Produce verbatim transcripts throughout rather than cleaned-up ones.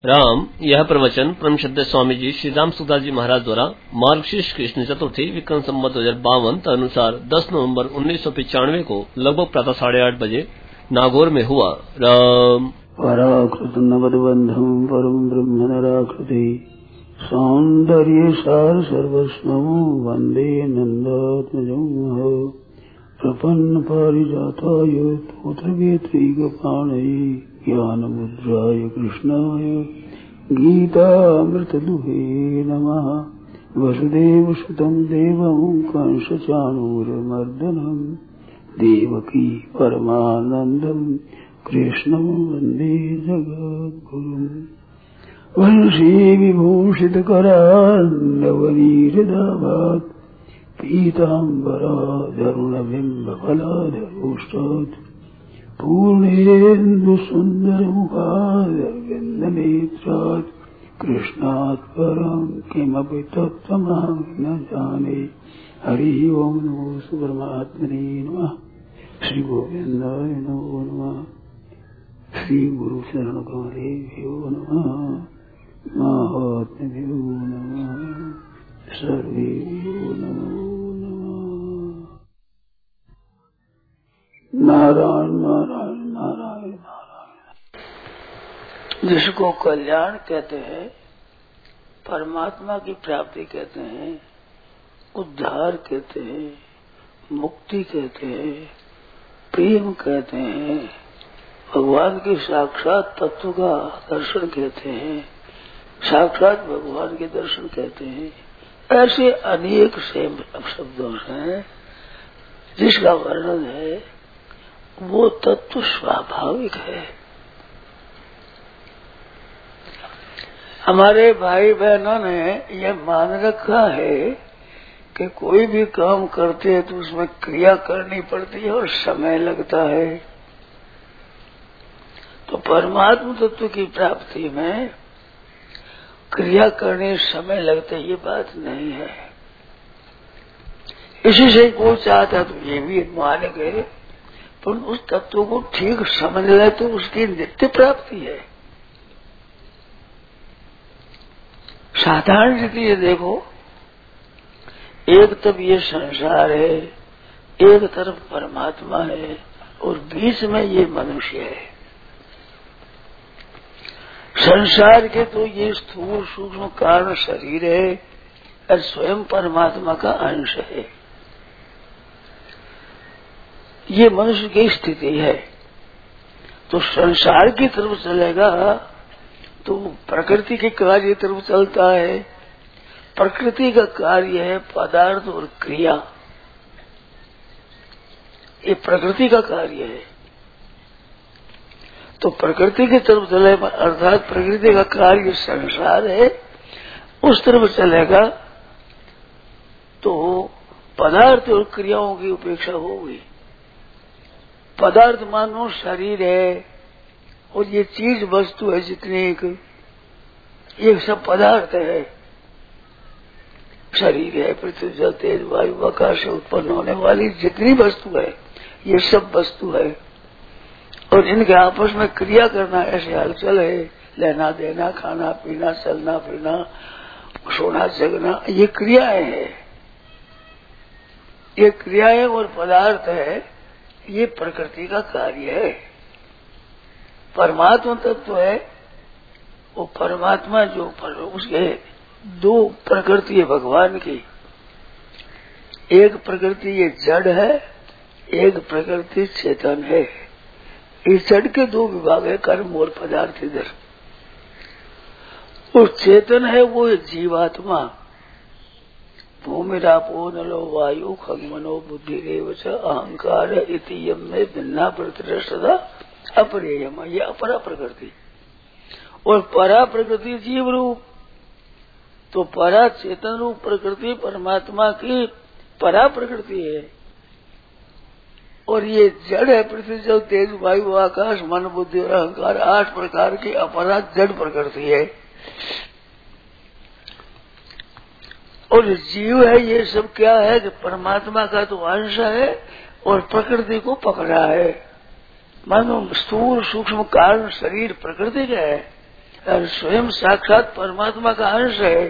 राम यह प्रवचन परम श्रद्धेय स्वामी जी श्री राम सुखदास जी महाराज द्वारा मार्गशीर्ष कृष्ण चतुर्थी विक्रम संवत दो हजार बावन अनुसार दस नवंबर उन्नीस सौ पिचानवे को लगभग प्रातः साढ़े आठ बजे नागौर में हुआ। राम पराकृत नवदबंधम परम ब्रह्म नराकृति सौंदर्य सार सर्वस्वं वंदे नंदात्मजं प्रपन्न पारिजाताय तोत्रवेत्रैकपाणये ज्ञानमुद्राय कृष्णाय गीतामृतदुहे नमः। वसुदेवसुतं देवं कंसचाणूरमर्दनं देवकी परमानन्दं कृष्णं वन्दे जगद्गुरुम्। वंशी विभूषितकरान्नवनीरदाभात् पीताम्बराधरुणबिम्बफलाधरोष्टात् पूर्णेन्दुसुन्दरमुखादरविन्दनेत्रात् कृष्णात् परं किमपि तत्त्वमहं न जाने। हरि ओं नमो परमात्मने नमः। श्री गोविन्दाय नमो नमः। श्री गुरु शरण कमलेभ्यो नमः। महात्म्यो नमः। सर्वेभ्यो नमो नमः। नारायण नारायण नारायण नारायण। जिसको कल्याण कहते हैं, परमात्मा की प्राप्ति कहते हैं, उद्धार कहते हैं, मुक्ति कहते हैं, प्रेम कहते हैं, भगवान के साक्षात तत्व का दर्शन कहते हैं, साक्षात भगवान के दर्शन कहते हैं। ऐसे अनेक से शब्दों से जिसका वर्णन है वो तत्व स्वाभाविक है। हमारे भाई बहनों ने यह मान रखा है कि कोई भी काम करते हैं तो उसमें क्रिया करनी पड़ती है और समय लगता है। तो परमात्मा तत्व की प्राप्ति में क्रिया करने समय लगता है, ये बात नहीं है। इसी से कोई चाहता तो ये भी मान गए, पर उस तत्व को ठीक समझ ले तो उसकी नित्य प्राप्ति है। साधारण रीति ये देखो, एक तरफ ये संसार है, एक तरफ परमात्मा है और बीच में ये मनुष्य है। संसार के तो ये स्थूल सूक्ष्म कारण शरीर है और स्वयं परमात्मा का अंश है। ये मनुष्य की स्थिति है। तो संसार की तरफ चलेगा तो प्रकृति के कार्य की तरफ चलता है। प्रकृति का कार्य है पदार्थ और क्रिया, ये प्रकृति का कार्य है। तो प्रकृति की तरफ चलेगा अर्थात प्रकृति का कार्य संसार है, उस तरफ चलेगा तो पदार्थ और क्रियाओं की उपेक्षा होगी। पदार्थ मानो शरीर है और ये चीज वस्तु है जितनी एक, ये सब पदार्थ है। शरीर है, पृथ्वी जल तेज वायु आकाश से उत्पन्न होने वाली जितनी वस्तु है ये सब वस्तु है। और इनके आपस में क्रिया करना ऐसे हलचल है, लेना देना, खाना पीना, चलना फिरना, सोना जगना, ये क्रियाएं हैं। ये क्रियाएं और पदार्थ है, ये प्रकृति का कार्य है। परमात्मा तत्व है वो परमात्मा जो पर उसके दो प्रकृति है भगवान की। एक प्रकृति ये जड़ है, एक प्रकृति चेतन है। इस जड़ के दो विभाग है, कर्म और पदार्थ। इधर और चेतन है वो जीवात्मा। भूमिरापो नलो वायु खगमनो बुद्धि रेवच अहंकार इति यम में भिन्ना प्रतिष्ठा अपरेयम, ये अपरा प्रकृति। और परा प्रकृति जीव रूप। तो परा चेतन रूप प्रकृति परमात्मा की परा प्रकृति है। और ये जड़ है, पृथ्वी जल तेज वायु आकाश मन बुद्धि और अहंकार, आठ प्रकार की अपरा जड़ प्रकृति है। और जीव है, ये सब क्या है कि परमात्मा का तो अंश है और प्रकृति को पकड़ा है। मानो स्थूल सूक्ष्म कारण शरीर प्रकृति का है और स्वयं साक्षात परमात्मा का अंश है,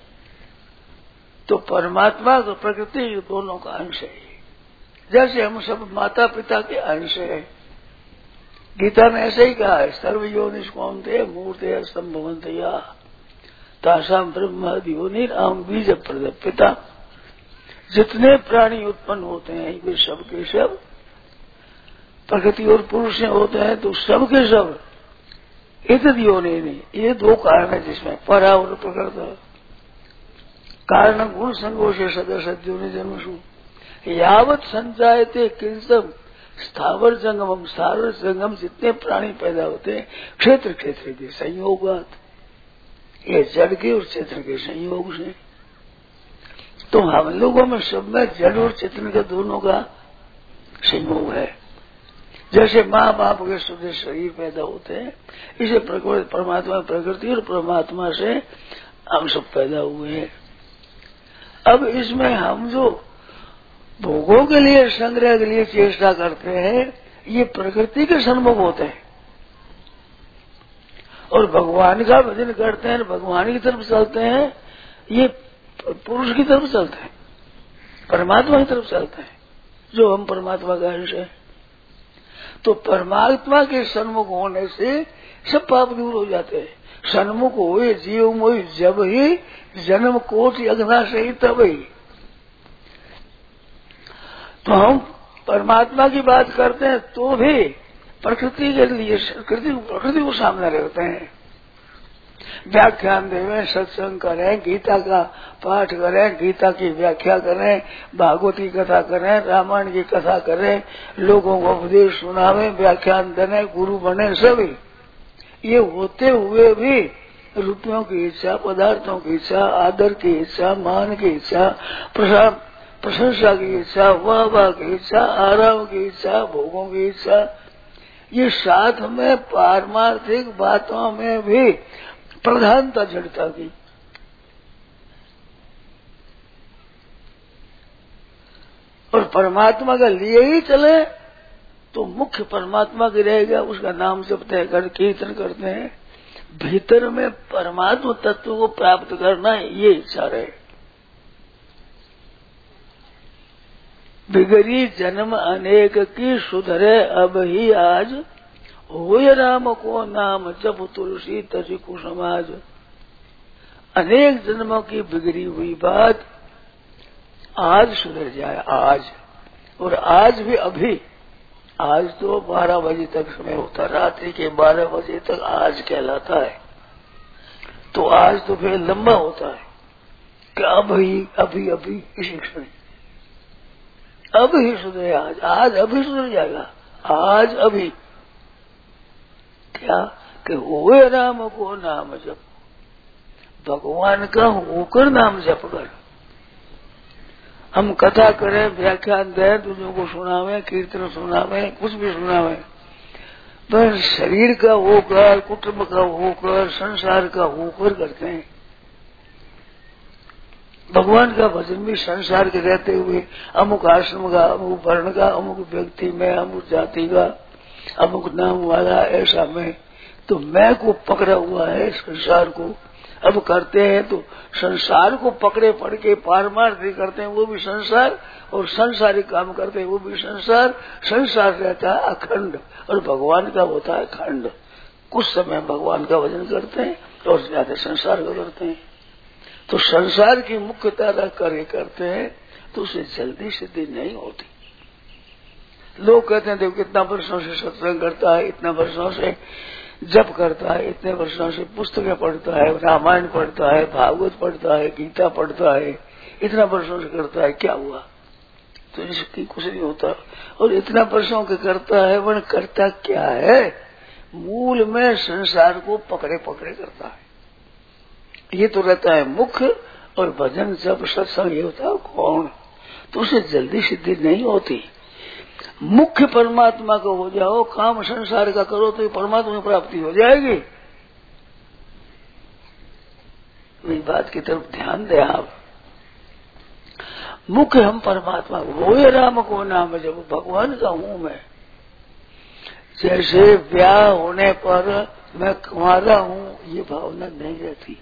तो परमात्मा और प्रकृति दोनों का अंश है। जैसे हम सब माता पिता के अंश है। गीता में ऐसे ही कहा है, सर्व योनिष कौन्तेय मूर्तयः सम्भवन्त्यः तासाम ब्रह्मादि योनिर अहं बीज प्रदः पिता। जितने प्राणी उत्पन्न होते हैं वे सब के सब प्रकृति और पुरुष से होते हैं, तो सब के सब एतद् योनि नहीं। ये दो कारण है जिसमें परा और प्रकृत। कारण गुण संगो से सदसद्योनि जन्मसु यावत संजायते किंचम स्थावर जंगम स्थावर जंगम। जितने प्राणी पैदा होते हैं क्षेत्र क्षेत्र के संयोगात, ये जड़ के और क्षेत्र के संयोग से। तो हम लोगों में सब में जड़ और चेतन के दोनों का संयोग है। जैसे माँ बाप के शुद्ध शरीर पैदा होते हैं, इसे परमात्मा प्रकृति और परमात्मा से हम सब पैदा हुए हैं। अब इसमें हम जो भोगों के लिए संग्रह के लिए चेष्टा करते हैं, ये प्रकृति के सन्मुख होते हैं, और भगवान का भजन करते हैं, भगवान की तरफ चलते हैं, ये पुरुष की तरफ चलते हैं, परमात्मा की तरफ चलते हैं, जो हम परमात्मा का अंश है। तो परमात्मा के सन्मुख होने से सब पाप दूर हो जाते हैं। सन्मुख हुए जीव मोहि जब ही जन्म कोटि अघना से ही तब ही। तो हम परमात्मा की बात करते हैं तो भी प्रकृति के लिए प्रकृति प्रकृति को सामने रखते हैं। व्याख्यान देवें, सत्संग करें, गीता का पाठ करें, गीता की व्याख्या करें, भागवत की कथा करें, रामायण की कथा करें, लोगों को उपदेश सुनावें, व्याख्यान देने, गुरु बने सभी। ये होते हुए भी रुपयों की इच्छा, पदार्थों की इच्छा, आदर की इच्छा, मान की इच्छा, प्रशंसा की इच्छा, वाह वाह की इच्छा, आराम की इच्छा, भोगों की इच्छा, ये साथ में पारमार्थिक बातों में भी प्रधानता जड़ता की। और परमात्मा का लिए ही चले तो मुख्य परमात्मा की रहेगा, उसका नाम जपते हैं, कर कीर्तन करते हैं। भीतर में परमात्मा तत्व को प्राप्त करना ये इच्छा रहे। बिगड़ी जन्म अनेक की सुधरे अब ही आज, होय राम को नाम जप तुलसी तजी कुसुमाज। अनेक जन्मों की बिगड़ी हुई बात आज सुधर जाए, आज। और आज भी अभी, आज तो बारह बजे तक समय होता, रात्रि के बारह बजे तक आज कहलाता है। तो आज तो फिर लंबा होता है कि अभी अभी अभी इसी क्षण अब ही सुधरे, आज आज अभी सुधर जाएगा, आज अभी। क्या कि हुए राम को नाम जप, भगवान का होकर नाम जप कर। हम कथा करें, व्याख्यान दें, दूसरों को सुनावें, कीर्तन सुनावें, कुछ भी सुनावें, पर शरीर का होकर, कुटुंब का होकर, संसार का होकर करते हैं। भगवान का भजन भी संसार के रहते हुए, अमुक आश्रम का, अमुक वर्ण का, अमुक व्यक्ति में, अमुक जाति का, अमुक नाम वाला, ऐसा में, तो मैं को पकड़ा हुआ है संसार को। अब करते हैं तो संसार को पकड़े पड़ के पारमार्थिक करते हैं, वो भी संसार, और संसारिक काम करते हैं वो भी संसार। संसार रहता है अखंड और भगवान का होता है खंड। कुछ समय भगवान का भजन करते हैं और ज्यादा संसार का करते हैं। तो संसार की मुख्यता रख कर करते हैं तो उसे जल्दी सिद्धि नहीं होती। लोग कहते हैं देखो कितना वर्षों से सत्संग करता है, इतना वर्षों से जप करता है, इतने वर्षों से पुस्तकें पढ़ता है, रामायण पढ़ता है, भागवत पढ़ता है, गीता पढ़ता है, इतना वर्षों से करता है, क्या हुआ? तो इसकी कुछ नहीं होता। और इतना वर्षों के करता है, वह करता क्या है? मूल में संसार को पकड़े पकड़े करता है। ये तो रहता है मुख्य, और भजन जब सत्संग ये होता है कौन, तो उसे जल्दी सिद्धि नहीं होती। मुख्य परमात्मा का हो जाओ, काम संसार का करो तो परमात्मा की प्राप्ति हो जाएगी। इस बात की तरफ ध्यान दें आप। मुख्य हम परमात्मा वो ये राम को नाम, जब भगवान का हूं मैं। जैसे ब्याह होने पर मैं कुंवारा हूं ये भावना नहीं रहती।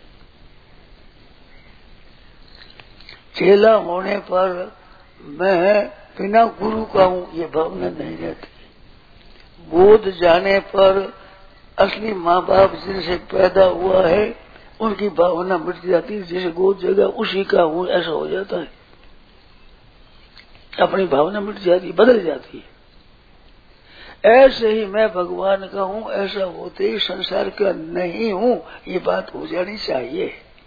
चेला होने पर मैं बिना गुरु का हूं ये भावना नहीं रहती। बोध जाने पर असली माँ बाप जिनसे पैदा हुआ है उनकी भावना मिट जाती है। जिसे गोद जगह उसी का हूं ऐसा हो जाता है, अपनी भावना मिट जाती है, बदल जाती है। ऐसे ही मैं भगवान का हूं ऐसा होते ही संसार का नहीं हूं ये बात हो जानी चाहिए।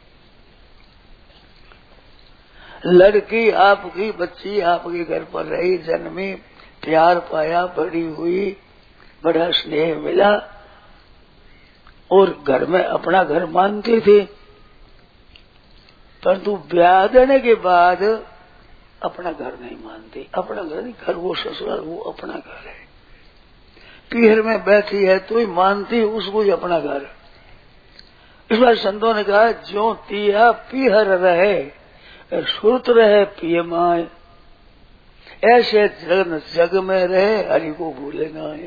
लड़की आपकी, बच्ची आपके घर पर रही, जन्मी, प्यार पाया, बड़ी हुई, बड़ा स्नेह मिला और घर में अपना घर मानते थे। परंतु ब्याह देने के बाद अपना घर नहीं मानते। अपना घर नहीं, घर वो ससुराल, वो अपना घर है। पीहर में बैठी है तो ही मानती उसको ही अपना घर। इस बार संतों ने कहा ज्यों तिया पीहर रहे सुरत रहे पिय माए, ऐसे जग जग में रहे हरि को भूले ना है।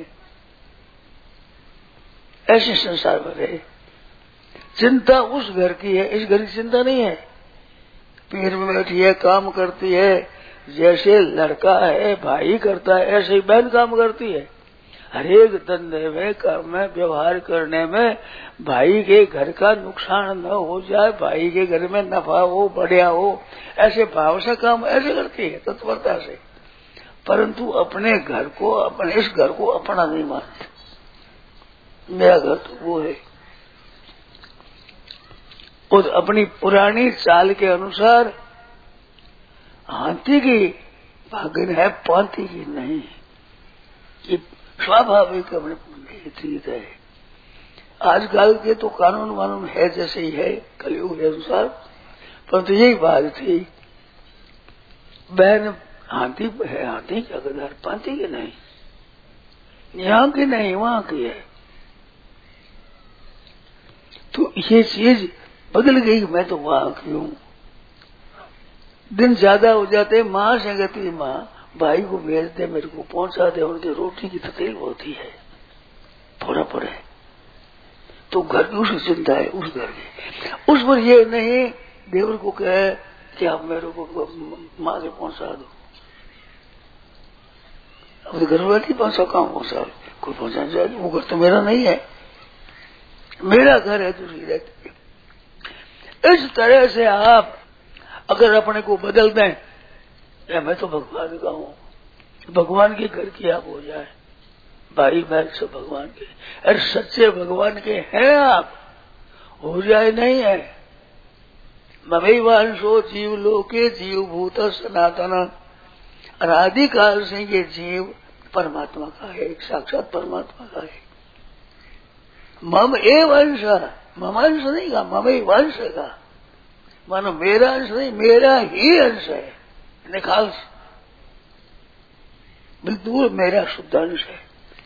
ऐसे संसार में रहे। चिंता उस घर की है, इस घर की चिंता नहीं है। पीर में बैठी है, काम करती है। जैसे लड़का है भाई करता है ऐसे ही बहन काम करती है। हरेक धंधे में काम में व्यवहार करने में भाई के घर का नुकसान न हो जाए, भाई के घर में नफा हो, बढ़िया हो, ऐसे भाव से काम ऐसे करती है तत्परता से। परंतु अपने घर को, अपने इस घर को अपना नहीं मानते। मेरा घर तो वो है। और अपनी पुरानी चाल के अनुसार हाथी की भागन है, पांति की नहीं। ये स्वाभाविक अपने चीज है। आजकल के तो कानून वानून है जैसे ही है कलयुग के अनुसार, परंतु यही बात थी। बहन हाथी है, हाथी का गदार, पांति की नहीं। यहाँ की नहीं वहां की है। तो ये चीज बदल गई। मैं तो वहां की हूं। दिन ज्यादा हो जाते माँ से गति माँ भाई को भेज दे, मेरे को पहुंचा दे, उनकी रोटी की तकलीफ होती है, थोड़ा पड़े तो घर की उसकी चिंता है, उस घर की। उस पर ये नहीं देवर को कहे कि आप मेरे को माँ के पहुंचा दो। अब घर वाली पहुंचा काम पहुंचा कोई पहुंचा जाएगी, वो घर तो मेरा नहीं है, मेरा घर है दूसरी रहती है। इस तरह से आप अगर अपने को बदल दें, या मैं तो भगवान का हूँ, भगवान के घर की आप हो जाए, भाई बहन सब भगवान के, अरे सच्चे भगवान के हैं आप, हो जाए नहीं है। ममई वांशो जीव लोके जीव भूत सनातन, अनादिकाल से ये जीव परमात्मा का है, एक साक्षात परमात्मा का है। मम ए वंश, मम अंश नहीं का, ममई वंश का, मानो मेरा अंश नहीं, मेरा ही अंश है, निकाल बिल्कुल मेरा शुद्ध अंश है।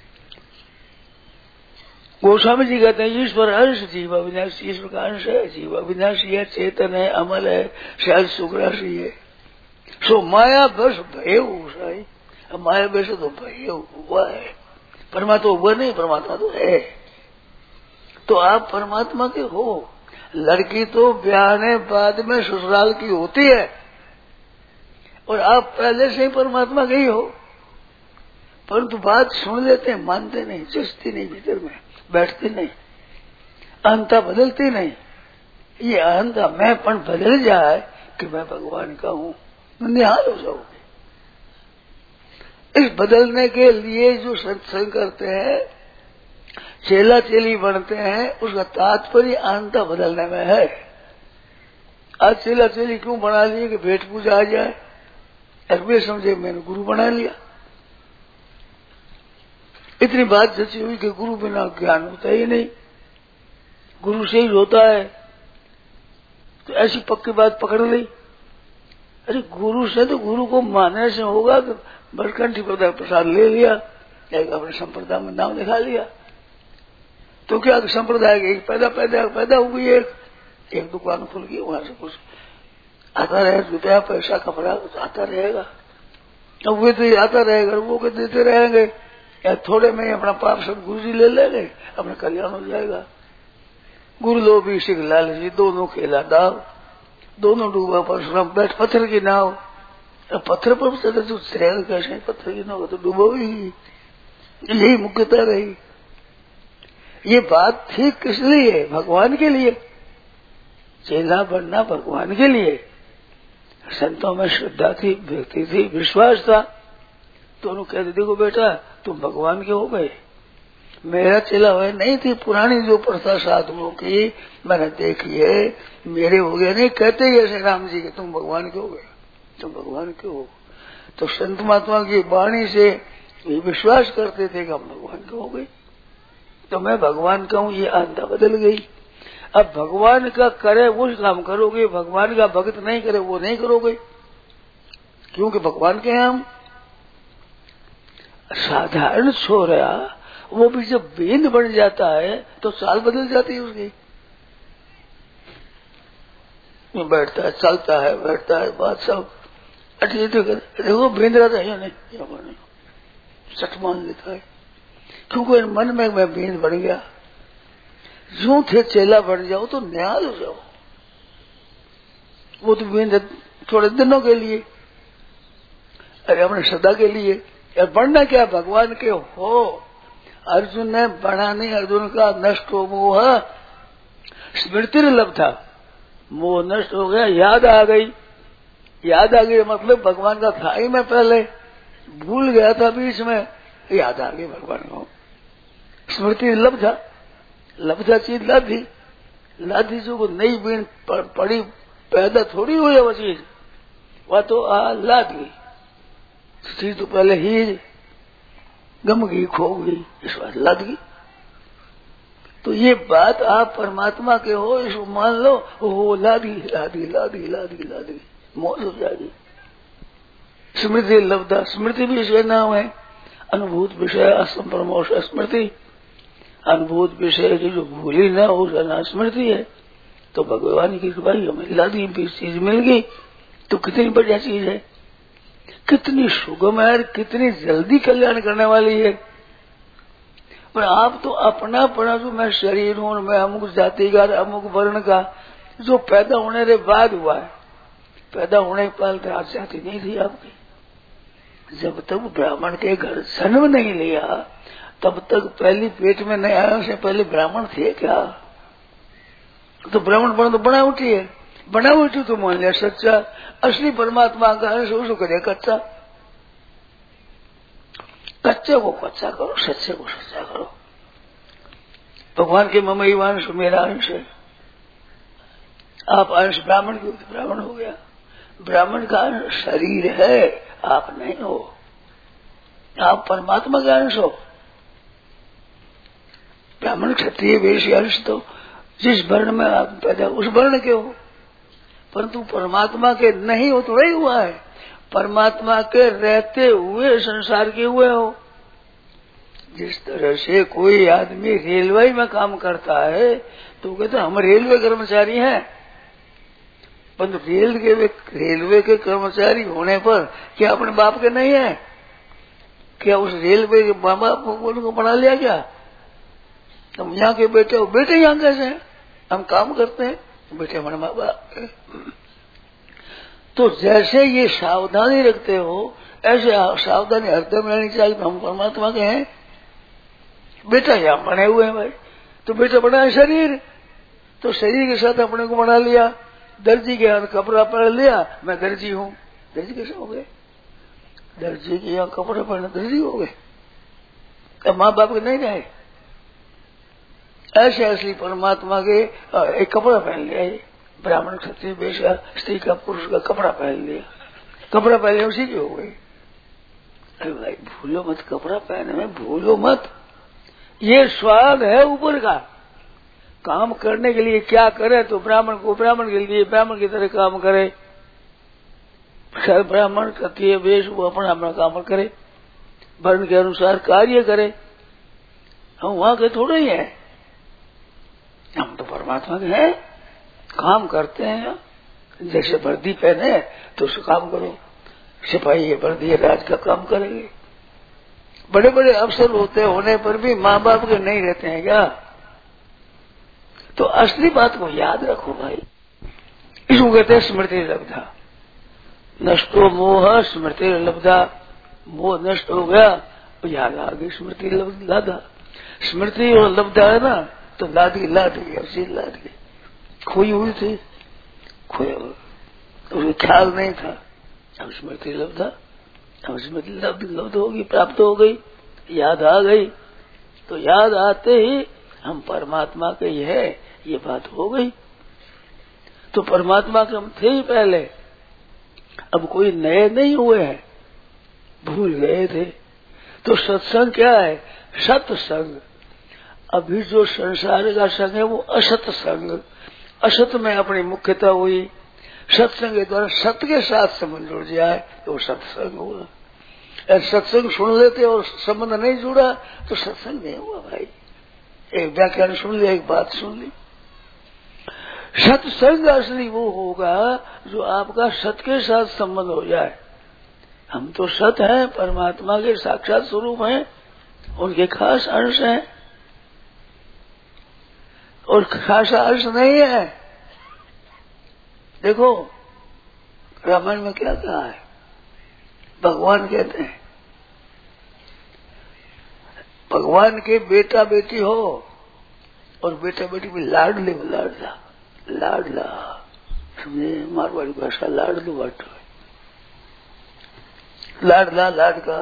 गोस्वामी जी कहते हैं ईश्वर अंश जीव अविनाशी, ईश्वर का अंश है, जीव अविनाशी है, चेतन है, अमल है, शायद सुग्रासी है। सो माया बस भय साई, माया बस तो भय हुआ है, परमात्मा हुआ नहीं, परमात्मा तो है। तो आप परमात्मा के हो। लड़की तो ब्याहने बाद में ससुराल की होती है और आप पहले से ही परमात्मा के ही हो, परंतु बात सुन लेते हैं, मानते नहीं, चुस्ती नहीं, भीतर में बैठती नहीं, अहंता बदलती नहीं। ये अहंता मैंपन बदल जाए कि मैं भगवान का हूँ, निहाल हो जाओगे। इस बदलने के लिए जो सत्संग करते हैं, चेला चेली बनते हैं, उसका तात्पर्य अहंता बदलने में है। आज चेला चेली क्यों बना लिए कि भेंट पूजा आ जाए, अरबे समझे मैंने गुरु बना लिया। इतनी बात सच्ची हुई कि गुरु बिना ज्ञान होता ही नहीं, गुरु से ही होता है। तो ऐसी पक्की बात पकड़ ली। अरे गुरु से तो गुरु को मानने से होगा कि बरकंठी प्रसाद ले लिया, एक अपने संप्रदाय में नाम लिखा लिया, तो क्या संप्रदाय एक पैदा पैदा पैदा हुई, एक एक दुकान खुल गई, वहां से कुछ आता रहे, रुपया पैसा कपड़ा आता रहेगा। अब वे तो आता रहेगा, वो के देते रहेंगे, या थोड़े में अपना पाप सब गुरु जी ले लेंगे, अपना कल्याण हो जाएगा। गुरु लो भी सिख लाल जी दोनों खेला दाव, दोनों डूबा परशुराम बैठ पत्थर की नाव। पत्थर पर चले तो तैर कैसे, पत्थर की नाव तो डूबो ही, यही मुख्यता रही। ये बात थी किस लिए? भगवान के लिए। चेला बनना भगवान के लिए। संतों में श्रद्धा थी, भक्ति थी, विश्वास था। दोनों कहते देखो बेटा तुम भगवान के हो गए, मेरा चेला हुआ नहीं थी। पुरानी जो प्रथा साधुओं की मैंने देखी है, मेरे हो गए नहीं कहते ही ऐसे राम जी के तुम भगवान के हो गए, तुम भगवान के हो। तो संत महात्मा की वाणी से ये विश्वास करते थे कि हम भगवान के हो गए, तो मैं भगवान का हूँ, ये आंधा बदल गई। अब भगवान का करे वो काम करोगे, भगवान का भक्त नहीं करे वो नहीं करोगे, क्योंकि भगवान के हैं हम। साधारण छोरा वो भी जब बेंद बन जाता है तो चाल बदल जाती है उसकी। बैठता है, चलता है, बैठता है, बात सब अटली तो देखो बेंद रहता है या नहीं, या नहीं सच मान लेता है, क्योंकि मन में मैं बेंद बन गया। यूं थे चेला बन जाओ तो न्याल हो जाओ, वो तो बेंद थोड़े दिनों के लिए, अरे अपने सदा के लिए। या बनना क्या? भगवान के हो। अर्जुन ने बना नहीं, अर्जुन का नष्ट हो मोह स्मृति लभ था, मोह नष्ट हो गया, याद आ गई। याद आ गई मतलब भगवान का था ही मैं पहले, भूल गया था बीच में, याद आ गई भगवान को। स्मृति लभ था, लभ था चीज लाधी, लाधी जो नई बीन पड़ी पैदा थोड़ी हुई है वो चीज, वह तो आ लाद गई चीज, तो पहले ही गम गई, खो गई, इस बात लग गई। तो ये बात आप परमात्मा के हो इसको मान लो, हो लादी लादी लादी लादी लादी मौज हो जाएगी। स्मृति लब्धा, स्मृति भी इसका नाम है। अनुभूत विषय असंप्रमोष स्मृति, अनुभूत विषय की जो भूली ना हो उसका नाम स्मृति है। तो भगवान की कृपा हमें लादी चीज मिल गई, तो कितनी बढ़िया चीज है, कितनी सुगम है, कितनी जल्दी कल्याण करने वाली है। पर आप तो अपना पड़ा जो मैं शरीर हूं, मैं अमुक जाति का, अमुक वर्ण का, जो पैदा होने के बाद हुआ है, पैदा होने के पहले आज जाति नहीं थी आपकी। जब तक ब्राह्मण के घर जन्म नहीं लिया तब तक पहली पेट में नहीं आया, उससे पहले ब्राह्मण थे क्या? तो ब्राह्मण बन तो बना उठी है, बना उठी तो मान लिया सच्चा। असली परमात्मा का अंश उसको करे कच्चा। कच्चे को कच्चा करो, सच्चे को सच्चा करो। भगवान के ममई अंश मेरा अंश है। आप अंश ब्राह्मण के ब्राह्मण हो गया, ब्राह्मण का अंश शरीर है, आप नहीं हो, आप परमात्मा का अंश हो। ब्राह्मण क्षत्रिय वैश्य अंश तो जिस वर्ण में आप पैदा उस वर्ण के हो, परंतु परमात्मा के नहीं हो तो नहीं हुआ है, परमात्मा के रहते हुए संसार के हुए हो। जिस तरह से कोई आदमी रेलवे में काम करता है तो कहते हम रेलवे कर्मचारी हैं, परंतु रेल के रेलवे के कर्मचारी होने पर क्या अपने बाप के नहीं है? क्या उस रेलवे के माँ बाप को उनको बना लिया क्या? हम यहाँ के बेटे हो, बेटे यहाँ कैसे हैं? हम काम करते हैं, बेटे हमारे माँ बाप। तो जैसे ये सावधानी रखते हो ऐसे सावधानी हृदय में रहनी चाहिए। हम परमात्मा के हैं, बेटा यहाँ बने हुए हैं भाई, तो बेटा बना है शरीर, तो शरीर के साथ अपने को बना लिया। दर्जी के हाथ कपड़ा पहन लिया, मैं दर्जी हूँ, दर्जी कैसे हो गए? दर्जी के यहाँ कपड़े पहने दर्जी हो गए, अब माँ बाप के नहीं रहे। ऐसे असली परमात्मा के एक कपड़ा पहन लिया, ब्राह्मण क्षत्रिय वैश्य स्त्री का पुरुष का कपड़ा पहन लिया, कपड़ा पहन लिया उसी की हो गई। अरे भाई भूलो मत, कपड़ा पहने में भूलो मत, ये स्वाद है ऊपर का। काम करने के लिए क्या करे तो ब्राह्मण को ब्राह्मण के लिए ब्राह्मण की तरह काम करे, ब्राह्मण क्षत्रिय वेश वो अपना अपना काम करे, वर्ण के अनुसार कार्य करे। हम वहां के थोड़े ही हैं, हम तो परमात्मा के हैं, काम करते हैं। जैसे वर्दी पहने तो उसका काम करो, सिपाही है वर्दी है राज का काम करेंगे, बड़े बड़े अफसर होते होने पर भी माँ बाप के नहीं रहते हैं क्या? तो असली बात को याद रखो भाई। इसको कहते हैं स्मृति लब्धा। नष्टो मोह स्मृति लब्धा। मोह नष्ट हो गया तो याद आ गई स्मृति लादा। स्मृति और लब्धा है ना, तो लादी लाद गई, असी लाद गई। खोई हुई थी, खोया तो ख्याल नहीं था, अब स्मृति लब्धा, अब स्मृति लब्ध लब्ध होगी, प्राप्त हो गई, याद आ गई। तो याद आते ही हम परमात्मा के ही है, ये बात हो गई। तो परमात्मा के हम थे ही पहले, अब कोई नए नहीं हुए हैं, भूल गए थे। तो सत्संग क्या है? सत्संग। अभी जो संसार का संग है वो असत संग, असत में अपनी मुख्यता हुई। सत्संग के द्वारा सत्य के साथ संबंध जुड़ जाए तो सत्संग हुआ। अगर सत्संग सुन लेते और संबंध नहीं जुड़ा तो सत्संग नहीं हुआ भाई। एक व्याख्यान सुन लिया, एक बात सुन ली। सत्संग असली वो होगा जो आपका सत्य के साथ संबंध हो जाए। हम तो सत हैं, परमात्मा के साक्षात स्वरूप हैं, उनके खास अंश हैं। और खासा अंश नहीं है। देखो रामायण में क्या कहा है? भगवान कहते हैं भगवान के बेटा बेटी हो और बेटा बेटी में लाडले लाडला लाडला, समझे? मारवाड़ी भाषा लाडलू बाटो है, लाडला लाडका।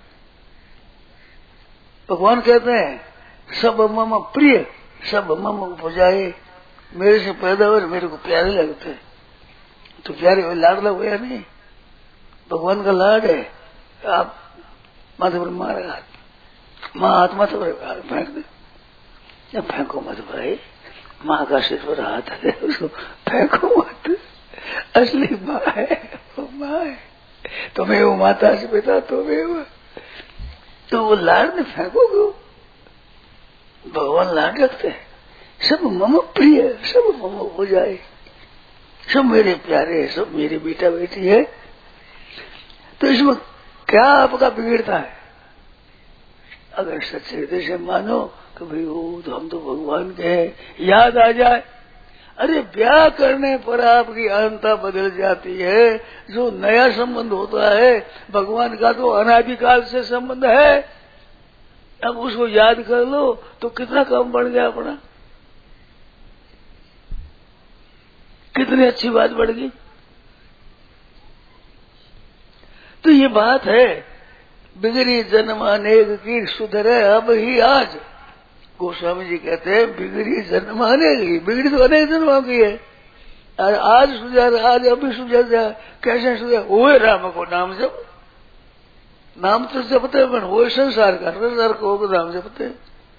भगवान कहते हैं सब मम प्रिय, सब मम उपजाए। मेरे से पैदा हुए मेरे को प्यारे लगते हैं, तो प्यारे हुए लाडला हुआ नहीं। भगवान का लाड है। आप माथे पर मारेगा, माँ हाथ माथे पर फेंक दे, या फेंको मत भाई, माँ का सिर पर हाथ है, उसको फेंको मत। असली माँ है, वो माँ है। तुम्हें वो माता से पिता तुम्हें वो, तो वो लाड में फेंको क्यों? भगवान लाड रखते हैं। सब मम प्रिय, सब मम हो जाए, सब मेरे प्यारे है, सब मेरे बेटा बेटी है। तो इसमें क्या आपका बिगड़ता है? अगर सच्चे हृदय से मानो कि भाई वो तो हम तो भगवान के हैं, याद आ जाए। अरे ब्याह करने पर आपकी अहंता बदल जाती है। जो नया संबंध होता है भगवान का तो अनादिकाल से संबंध है, अब उसको याद कर लो तो कितना कम बढ़ गया अपना, कितनी अच्छी बात बढ़ गई। तो ये बात है, बिगड़ी जन्म अनेक की सुधरे अब ही आज। गोस्वामी जी कहते हैं बिगड़ी जन्म अनेक की, बिगड़ी तो अनेक जन्मों की है, और आज सुधर, आज अभी सुधर जाए। कैसे सुधर? हुए राम को नाम जप, नाम तो जपते हैं, वो संसार का संसार को नाम जपते।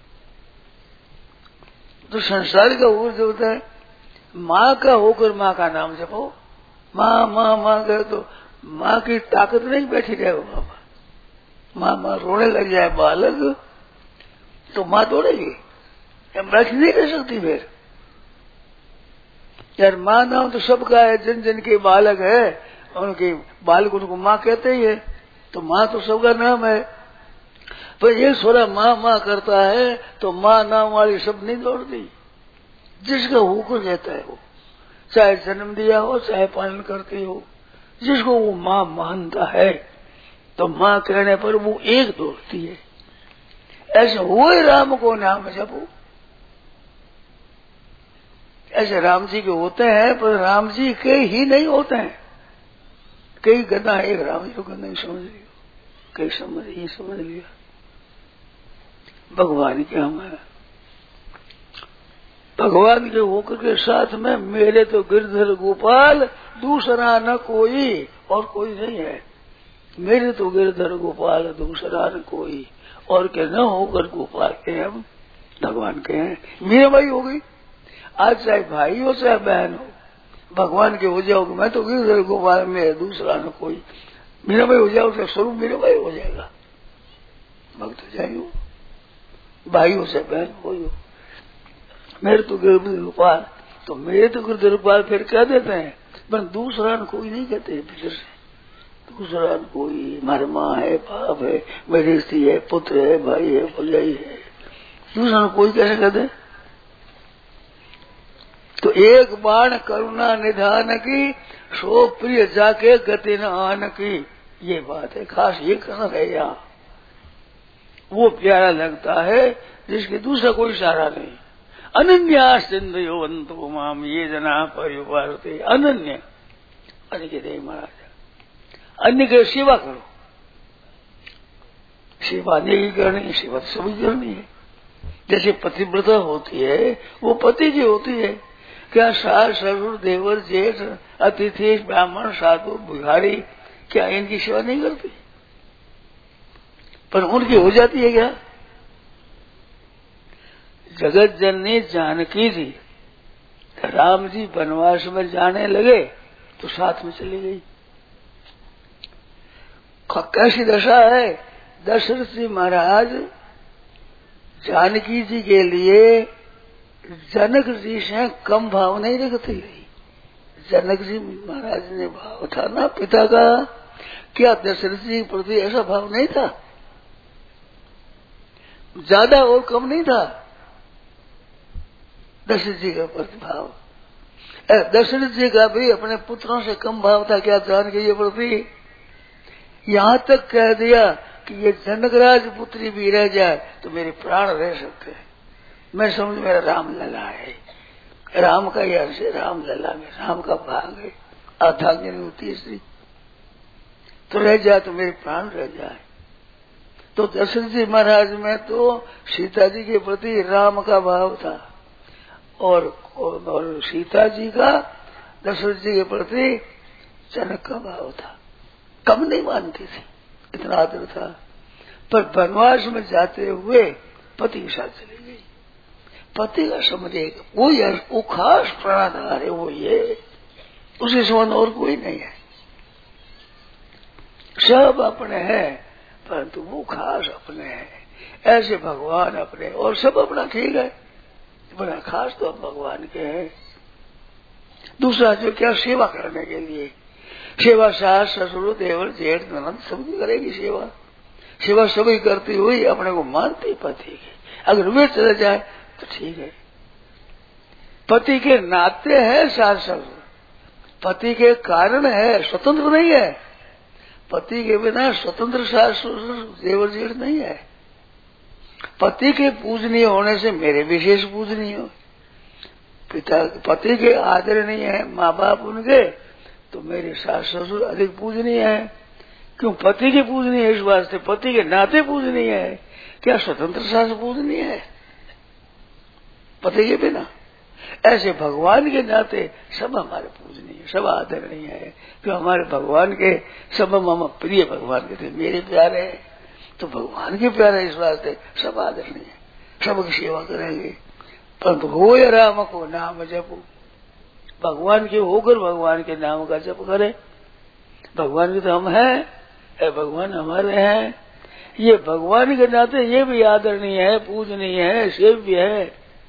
तो संसार का वो जपता है, माँ का होकर माँ का नाम जपो। माँ माँ माँ कहे तो माँ की ताकत नहीं बैठी रहे हो बाबा। माँ माँ रोने लग जाए बालक तो माँ दौड़ेगी, बैठी नहीं रह सकती। फिर यार माँ नाम तो सबका है, जिन जिन के बालक है उनके बालक उनको माँ कहते ही है, तो माँ तो सबका नाम है। पर ये सोरा माँ माँ करता है तो माँ नाम वाली सब नहीं दौड़ती। जिसका होकर कहता है वो, चाहे जन्म दिया हो चाहे पालन करती हो, जिसको वो माँ मानता है तो माँ कहने पर वो एक दौड़ती है। ऐसे हुए राम को नाम जपो। ऐसे राम जी के होते हैं, पर राम जी के ही नहीं होते हैं। कई गदा है, एक राम जी को नहीं समझ लिया, कई समझ ही समझ लिया। भगवान के हम है, भगवान के होकर के साथ में मेरे तो गिरधर गोपाल, दूसरा न कोई, और कोई नहीं है। मेरे तो गिरधर गोपाल, दूसरा न कोई, और के न होकर गोपाल के हम भगवान के हैं। मेरे भाई हो गई, आज चाहे भाई हो चाहे बहन हो, भगवान के हो जाओगे। मैं तो गिरधर गोपाल में दूसरा न कोई, मेरा भाई हो जाओ तो स्वरूप मेरा भाई हो जाएगा। भक्त हो जाइयो, भाई हो चाहे बहन हो, मेरे तो गिरधर गोपाल, तो मेरे तो गिरधर गोपाल फिर कह देते हैं, पर दूसरा न कोई नहीं कहते भीतर से। दूसरा कोई, हमारी माँ है, बाप है, मेरी स्त्री है, पुत्र है, भाई है, भैयाई है, दूसरा कोई कैसे कर दे? तो एक बाण करुणा निधान की, सो प्रिय जाके गति न आन की, ये बात है। खास ये करना है यहाँ, वो प्यारा लगता है जिसके दूसरा कोई सहारा नहीं। अनन्या सिंधयो वंतो माम ये जना परिवारते, अनन्य अन्य के देव महाराज, अन्य के सेवा करो। सेवा नहीं करनी, सेवा तो सभी करनी है। जैसे पतिव्रता होती है वो पति की होती है। क्या सास ससुर देवर जेठ अतिथि ब्राह्मण साधु भिखारी क्या इनकी सेवा नहीं करती? पर उनकी हो जाती है क्या? जगत जननी जानकी जी, राम जी वनवास में जाने लगे तो साथ में चली गई। कैसी दशा है? दशरथ जी महाराज जानकी जी के लिए जनक जी से कम भाव नहीं रखते। जनक जी महाराज ने भाव था ना पिता का, क्या दशरथ जी के प्रति ऐसा भाव नहीं था? ज्यादा और कम नहीं था दशरथ जी का प्रति भाव। दशरथ जी का भी अपने पुत्रों से कम भाव था क्या जानकी जी प्रति? यहाँ तक कह दिया कि ये जनकराज पुत्री भी रह जाए तो मेरे प्राण रह सकते हैं। मैं समझ मेरा राम लला है, राम का यह से राम लला में राम का भाग है, अर्धांगिनी होती स्त्री, तो रह जाए तो मेरे प्राण रह जाए। तो दशरथ जी महाराज में तो सीता जी के प्रति राम का भाव था और, और सीता जी का दशरथ जी के प्रति जनक का भाव था। कम नहीं मानती थी, इतना आदर था। पर वनवास में जाते हुए पति के साथ चली गई। पति का समझे वो यार वो खास प्राणाधार है, वो ये उसे समान और कोई नहीं है। सब अपने हैं परंतु वो खास अपने हैं। ऐसे भगवान अपने और सब अपना ठीक है, बड़ा खास तो भगवान के हैं। दूसरा जो क्या सेवा करने के लिए, सेवा सास ससुर देवर जेठ ननद सबकी करेगी सेवा। सेवा सभी करती हुई अपने को मानती पति की। अगर वे चले जाए तो ठीक है। पति के नाते है सास ससुर, पति के कारण है, स्वतंत्र नहीं है। पति के बिना स्वतंत्र सास ससुर देवर जेठ नहीं है। पति के पूजनीय होने से मेरे विशेष पूजनीय हो। पिता पति के आदर नहीं है माँ बाप उनके, तो मेरे सास ससुर अधिक पूजनीय है। क्यों? पति के पूजनीय है, इस वास्ते पति के नाते पूजनीय है। क्या स्वतंत्र सास पूजनीय है पति के बिना? ऐसे भगवान के नाते सब हमारे पूजनीय, सब आदरणीय है। क्यों? हमारे भगवान के सब मामा प्रिय भगवान के थे, मेरे प्यारे हैं तो भगवान के प्यारे, इस वास्ते सब आदरणीय है, सबकी सेवा करेंगे। परंतु हो या राम को नाम जपो, भगवान के होकर भगवान के नाम का जप करे। भगवान के तो हम हैं, भगवान हमारे हैं, ये भगवान के नाते ये भी आदरणीय है, पूजनीय है, सेव्य है।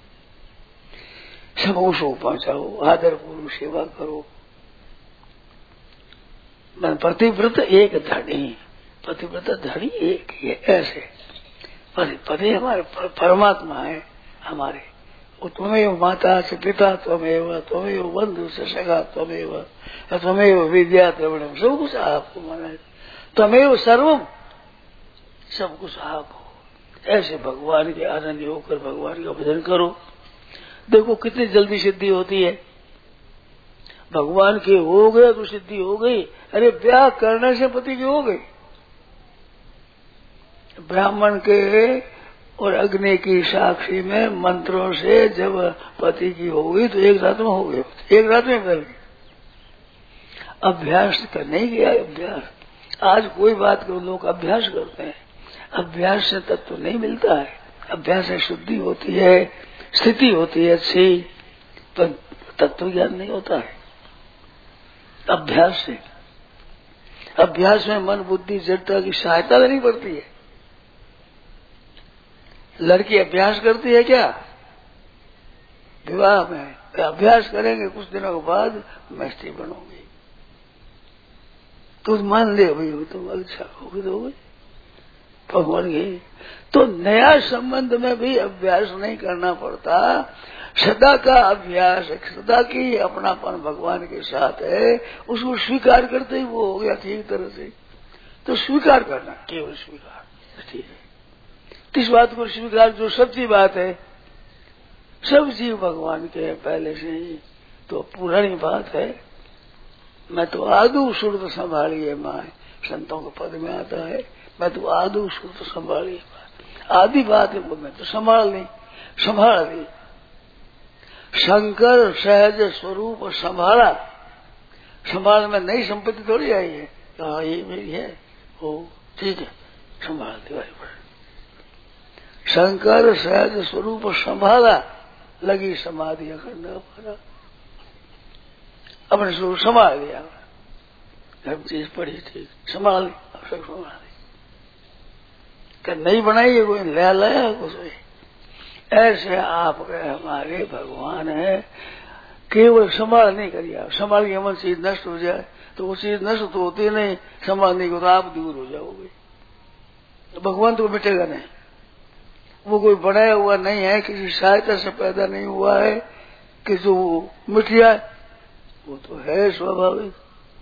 सबको शोक पहुंचाओ, आदर पूर्वक सेवा करो। मन प्रतिव्रत एक धनी, प्रतिव्रत धनी एक ही है। ऐसे पति हमारे परमात्मा है हमारे। त्वमेव माता से पिता त्वमेव, त्वमेव बंधु से सगा त्वमेव, त्वमेव विद्या द्रविणम, सब कुछ आपको माना है। त्वमेव सर्वम, सब कुछ आप हो। ऐसे भगवान के आनंद होकर भगवान का भजन करो। देखो कितनी जल्दी सिद्धि होती है। भगवान के हो गए तो सिद्धि हो गई। अरे ब्याह करने से पति की हो गई। ब्राह्मण के और अग्नि की साक्षी में मंत्रों से जब पति की हो गई तो एक रात में हो गई, एक रात में बदल गई। अभ्यास करने ही गया। अभ्यास आज कोई बात को लोग अभ्यास करते हैं, अभ्यास से तत्व नहीं मिलता है। अभ्यास से शुद्धि होती है, स्थिति होती है अच्छी, तो तत्व ज्ञान नहीं होता है अभ्यास से। अभ्यास में मन बुद्धि जड़ता की सहायता लेनी पड़ती है। लड़की अभ्यास करती है क्या विवाह में? तो अभ्यास करेंगे, कुछ दिनों के बाद मैं स्त्री बनूंगी। तो मान ले भाई हो तो अच्छा होगी तो होगी भगवान के। तो नया संबंध में भी अभ्यास नहीं करना पड़ता, सदा का अभ्यास, सदा की अपनापन भगवान के साथ है, उसको स्वीकार करते ही वो हो गया ठीक तरह से। तो स्वीकार करना, केवल स्वीकार, ठीक है। किस बात को स्वीकार? जो सच्ची बात है, सब जीव भगवान के हैं पहले से ही, तो पुरानी बात है। मैं तो आदू सुरत संभालिए माँ, संतों के पद में आता है, मैं तो आदू सुरत संभालिए माँ, आदि बात है वो मैं तो संभाल ली, संभाल ली। शंकर सहज स्वरूप संभाला, संभाल में नई संपत्ति थोड़ी आई है, हाँ ये मेरी है, हो ठीक है, संभाल दिवाई पर। शंकर सहज स्वरूप संभाला, लगी समाधि अखंड हमारा, अपने स्वरूप संभाल लिया, हर चीज पड़ी ठीक, संभाल ली, अब सब संभाल ली। क्या नहीं बनाई है कोई, ले लाया कुछ भी। ऐसे आप हमारे भगवान है, केवल संभाल नहीं करिए। संभाल के मन चीज नष्ट हो जाए तो वो चीज नष्ट तो होती नहीं, संभालने को तो आप दूर हो जाओगे। तो भगवान तो मिटेगा नहीं, वो कोई बनाया हुआ नहीं है, किसी सहायता से पैदा नहीं हुआ है कि जो मिट जाए, वो तो है स्वाभाविक।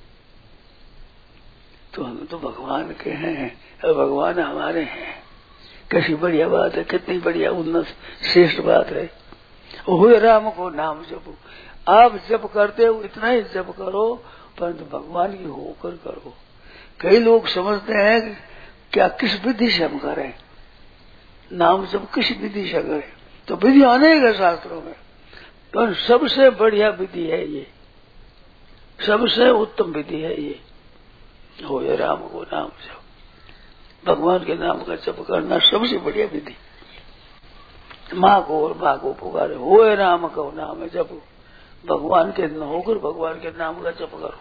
तो हम तो भगवान के हैं, भगवान हमारे हैं। कैसी बढ़िया बात है, कितनी बढ़िया उन्नत श्रेष्ठ बात है। हुए राम को नाम जपो, आप जप करते हो इतना ही जप करो, परंतु भगवान की होकर करो। कई लोग समझते हैं कि क्या किस विधि से हम करें नाम जप, किस विधि से करें, तो विधि अनेक है शास्त्रों में, तो सबसे बढ़िया विधि है ये, सबसे उत्तम विधि है ये। हो ये राम को नाम जप, भगवान के नाम का जप करना सबसे बढ़िया विधि। माँ को और माँ को पुकारे, हो राम को नाम जप, भगवान के न होकर भगवान के नाम का जप करो,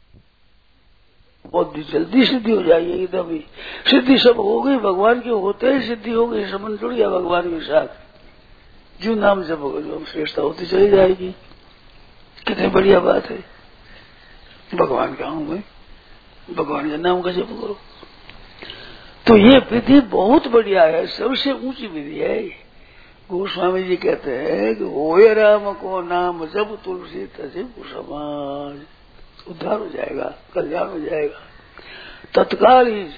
बहुत जल्दी सिद्धि हो जाएगी एकदम ही। सिद्धि सब हो गई, भगवान की होते ही सिद्धि हो गई, संबंध जुड़ गया भगवान के साथ। जो नाम जप जो श्रेष्ठता होती चली जाएगी। कितनी बढ़िया बात है, भगवान का हूं मैं, भगवान के नाम का जप करो। तो ये विधि बहुत बढ़िया है, सबसे ऊंची विधि है। गोस्वामी जी कहते हैं कि होए राम को नाम जब तुलसी तजिब समाज, उद्धार हो जाएगा, कल्याण हो जाएगा तत्काल ही।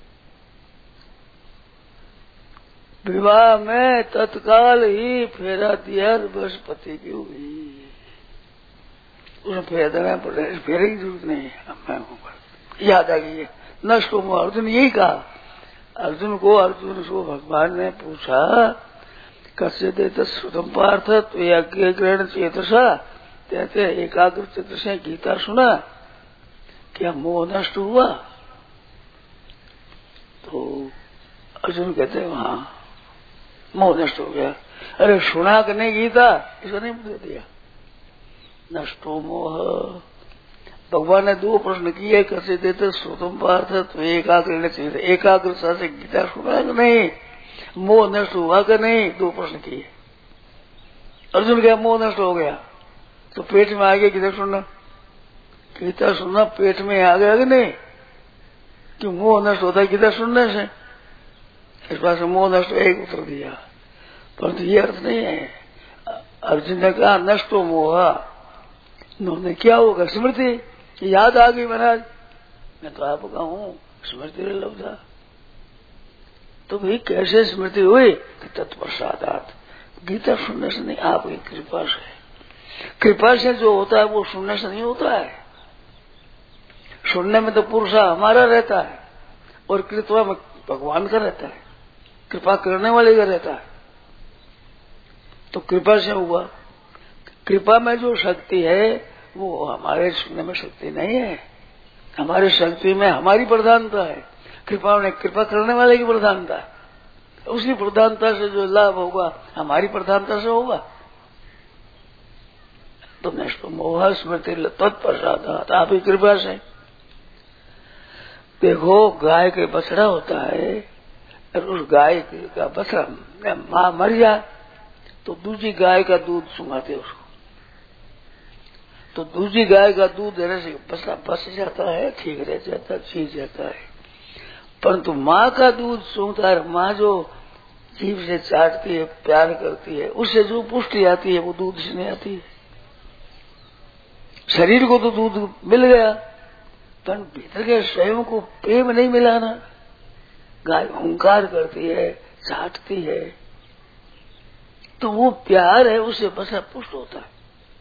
विवाह में तत्काल ही फेरा दिया बृहस्पति की हुई, उसमें फेरा देना पड़ रहा है, फेरे की जरूरत नहीं है। मैं ऊपर याद आ गई है, नष्ट को अर्जुन यही कहा, अर्जुन को अर्जुन को भगवान ने पूछा कस्य देत श्रुतम पार्थ तो यज्ञ ग्रहण चेतसा, कहते एकाग्र चित्त से गीता सुना, क्या मोह नष्ट हुआ? तो अर्जुन कहते हैं हाँ मोह नष्ट हो गया। अरे सुना कि नहीं गीता, इसको नहीं बता दिया। नष्टो मोह, भगवान ने दो प्रश्न किए, कैसे देते श्रोतम पार्थ तो एकाग्र चेत, एकाग्रता से गीता सुना कि नहीं, मोह नष्ट हुआ कि नहीं, दो प्रश्न किए। अर्जुन क्या मोह नष्ट हो गया, तो पेट में आ गया गीता सुनना, गीता सुनना पेट में आ गया कि नहीं, कि मोह नष्ट होता है गीता सुनने से। इस बात से मोह नष्ट एक उत्तर दिया, परंतु ये अर्थ नहीं है। अर्जुन ने कहा नष्टो मोह, उन्होंने क्या होगा, स्मृति याद आ गई महाराज, मैं तो आपका हूं, स्मृति लब्धा। तो भाई कैसे स्मृति हुई कि तत्पश्चात गीता सुनने से नहीं, आपकी कृपा से। कृपा से जो होता है वो सुनने से नहीं होता है। सुनने में तो पुरुषा हमारा रहता है और कृपा में भगवान का रहता है, कृपा करने वाले का रहता है। तो कृपा से हुआ, कृपा में जो शक्ति है वो हमारे सुनने में शक्ति नहीं है, हमारी शक्ति में हमारी प्रधानता है, कृपा में कृपा करने वाले की प्रधानता है। उसी प्रधानता से जो लाभ होगा हमारी प्रधानता से होगा। तो नष्ट मोह स्मृति तत्पश्चात आप ही कृपा से। देखो गाय के बछड़ा होता है, और उस गाय का बछड़ा मां मर जाए तो दूसरी गाय का दूध सुंघाते उसको, तो दूसरी गाय का दूध देने से बसा बस जाता है, ठीक रह जाता है, चीज जाता है। परंतु माँ का दूध सूंघता है, माँ जो जीभ से चाटती है, प्यार करती है, उससे जो पुष्टि आती है वो दूध से नहीं आती है। शरीर को तो दूध मिल गया, पर भीतर के स्वयं को प्रेम नहीं मिला ना। गाय हुंकार करती है, चाटती है, तो वो प्यार है, उससे बसा पुष्ट होता है।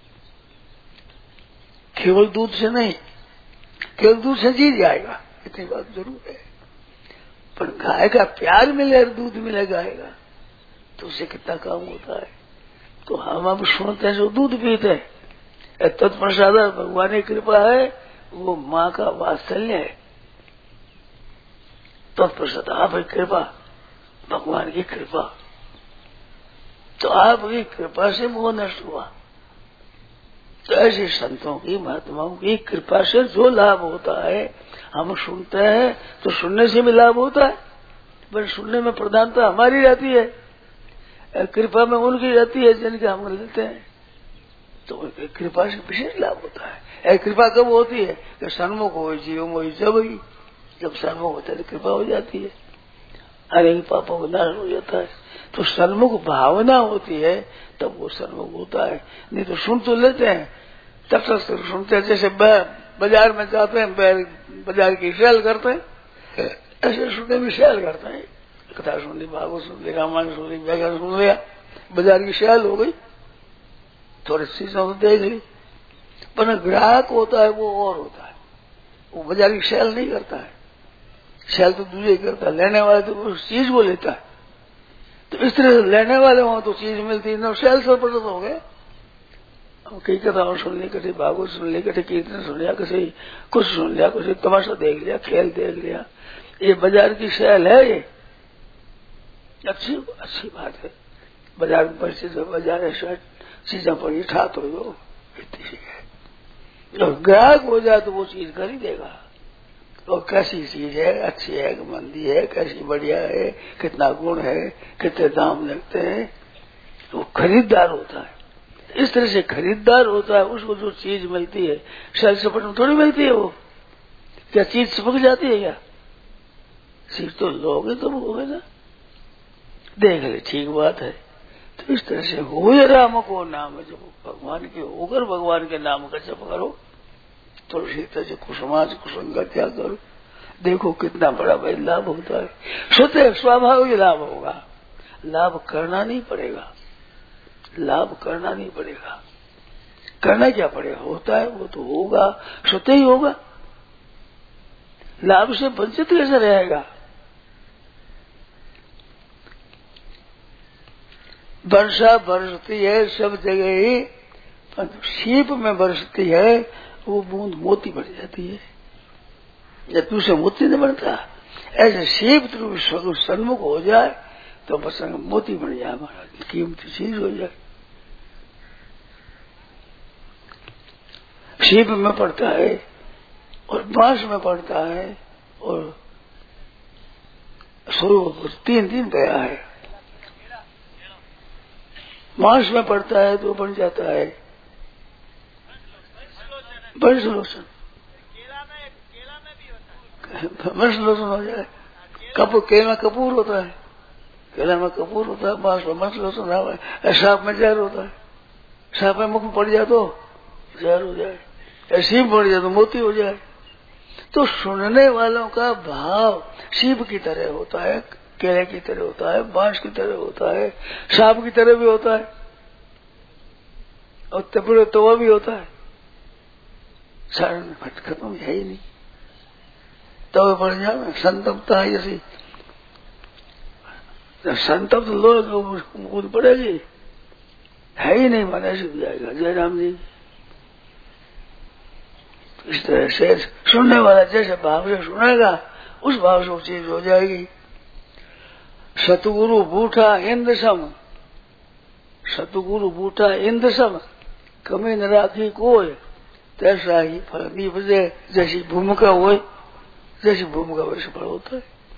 केवल दूध से नहीं, केवल दूध से जी जाएगा, इतनी बात जरूर है। पर गाय का प्यार मिले, दूध मिले गाय का, तो उससे कितना काम होता है। तो हम अब सुनते हैं जो दूध पीते हैं, तत्प्रसाद भगवान की कृपा है, वो माँ का वात्सल्य है। तत्प्रसाद आपकी कृपा, भगवान की कृपा। तो आपकी कृपा से मोह नष्ट हुआ। तो ऐसे संतों की, महात्माओं की कृपा से जो लाभ होता है, हम सुनते हैं तो सुनने से भी लाभ होता है, पर सुनने में प्रधानता हमारी रहती है, कृपा में उनकी रहती है जिनके हम लेते हैं। तो कृपा से विशेष लाभ होता है। कृपा कब होती है कि सन्मुख हो जीव मोहि जब ही, जब सन्मुख होता है तो कृपा हो जाती है, अरे पापों को नाश हो जाता है। तो सन्मुख भावना होती है तब वो सन्मुख होता है। नहीं तो सुन तो लेते हैं, तटस्थ सुनते हैं, जैसे बाजार में जाते हैं, बाजार की सेल करते हैं, ऐसे सुनने भी सेल करते हैं। कथा सुन ली, भागवत सुन ली, रामायण सुन ली, व्याख्यान सुन लिया, बाजार की सेल हो गई, थोड़ी चीजों को देख ली। पर ग्राहक होता है वो और होता है, वो बाजार की सेल नहीं करता है। सेल तो दूसरे करता है, लेने वाले तो उस चीज को लेता है। तो इस तरह से लेने वाले वहां तो चीज मिलती है ना, सेल से प्रदत्त हो गए। कई कथाओं सुन ली, कभी भागवत सुन ली, कभी कीर्तन सुन लिया, किसी कुछ सुन लिया, कुछ तमाशा देख लिया, खेल देख लिया। ये बाजार की सेल है, ये अच्छी अच्छी बात है। बाजार में परिचित बाजार है, चीजें पड़ी ठात हो गो, इतनी है। जब ग्राहक हो जाए तो वो चीज खरीदेगा, और कैसी चीज है, अच्छी है कि मंदी है, कैसी बढ़िया है, कितना गुण है, कितने दाम लगते हैं, वो खरीदार होता है। इस तरह से खरीदार होता है, उसको जो चीज मिलती है, सेल सपट में थोड़ी मिलती है। वो क्या चीज चिपक जाती है क्या? चीज तो लोगे तो हो गए ना, देख ले, ठीक बात है। तो इस तरह से हो राम को नाम, जब भगवान के होकर भगवान के नाम का जप करो, तुलसी तज कुसुमाज कुसुम का त्याग करो, देखो कितना बड़ा भाई लाभ होता है। स्वतः स्वाभाविक लाभ होगा, लाभ करना नहीं पड़ेगा, लाभ करना नहीं पड़ेगा। करना क्या पड़ेगा? होता है वो तो होगा, स्वतः ही होगा। लाभ से वंचित कैसे रहेगा? वर्षा बरसती है सब जगह ही, पर सीप में बरसती है वो बूंद मोती बन जाती है। जब तुझसे मोती नहीं बनता, ऐसे सीप तू सन्मुख हो जाए तो बस मोती बन जाए, हमारा कीमती चीज हो जाए। सीप में पड़ता है और बांस में पड़ता है, और स्वरूप तीन दिन गया है। मांस में पड़ता है तो बन जाता है वंशलोचन, वंशलोचन हो जाए। कपूर, केला में कपूर होता है, केला में कपूर होता है, मांस में वंशलोचन है। सांप में जहर होता है, सांप में मुख में पड़ जाए तो जहर हो जाए, सीप पड़ जाए तो मोती हो जाए। तो सुनने वालों का भाव सीप की तरह होता है, केले की तरह होता है, बांस की तरह होता है, सांप की तरह भी होता है, और तपड़े तवा भी होता है। सारण खत्म है ही नहीं, तवे पड़ जाए संतप्ता है, जैसी संतप्त लोग कूद पड़ेगी, है ही नहीं, मन ऐसे हो जाएगा। जय राम जी। इस तरह से सुनने वाला जैसे भाव से सुनेगा, उस भाव से वो चीज हो जाएगी। सतगुरु बूठा इंद्र सम, सतगुरु बूठा इंद्र सम, कमी न राखी कोय, तैसा ही फल निपजे। जैसी भूमिका हो, जैसी भूमिका वैसे फल होता है।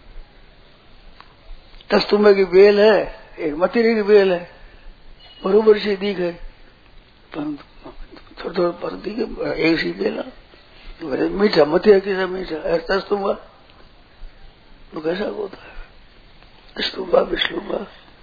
तस्तुमे की बेल है, एक मतीरी की बेल है, बरोबर से दिख है, परंतु थोड़ा थोड़ा परती के एक सी बेला तो मीठा मथिया कैसा मीठा है तस्तुंबा तो कैसा होता है स्तुंबा विष्णुबा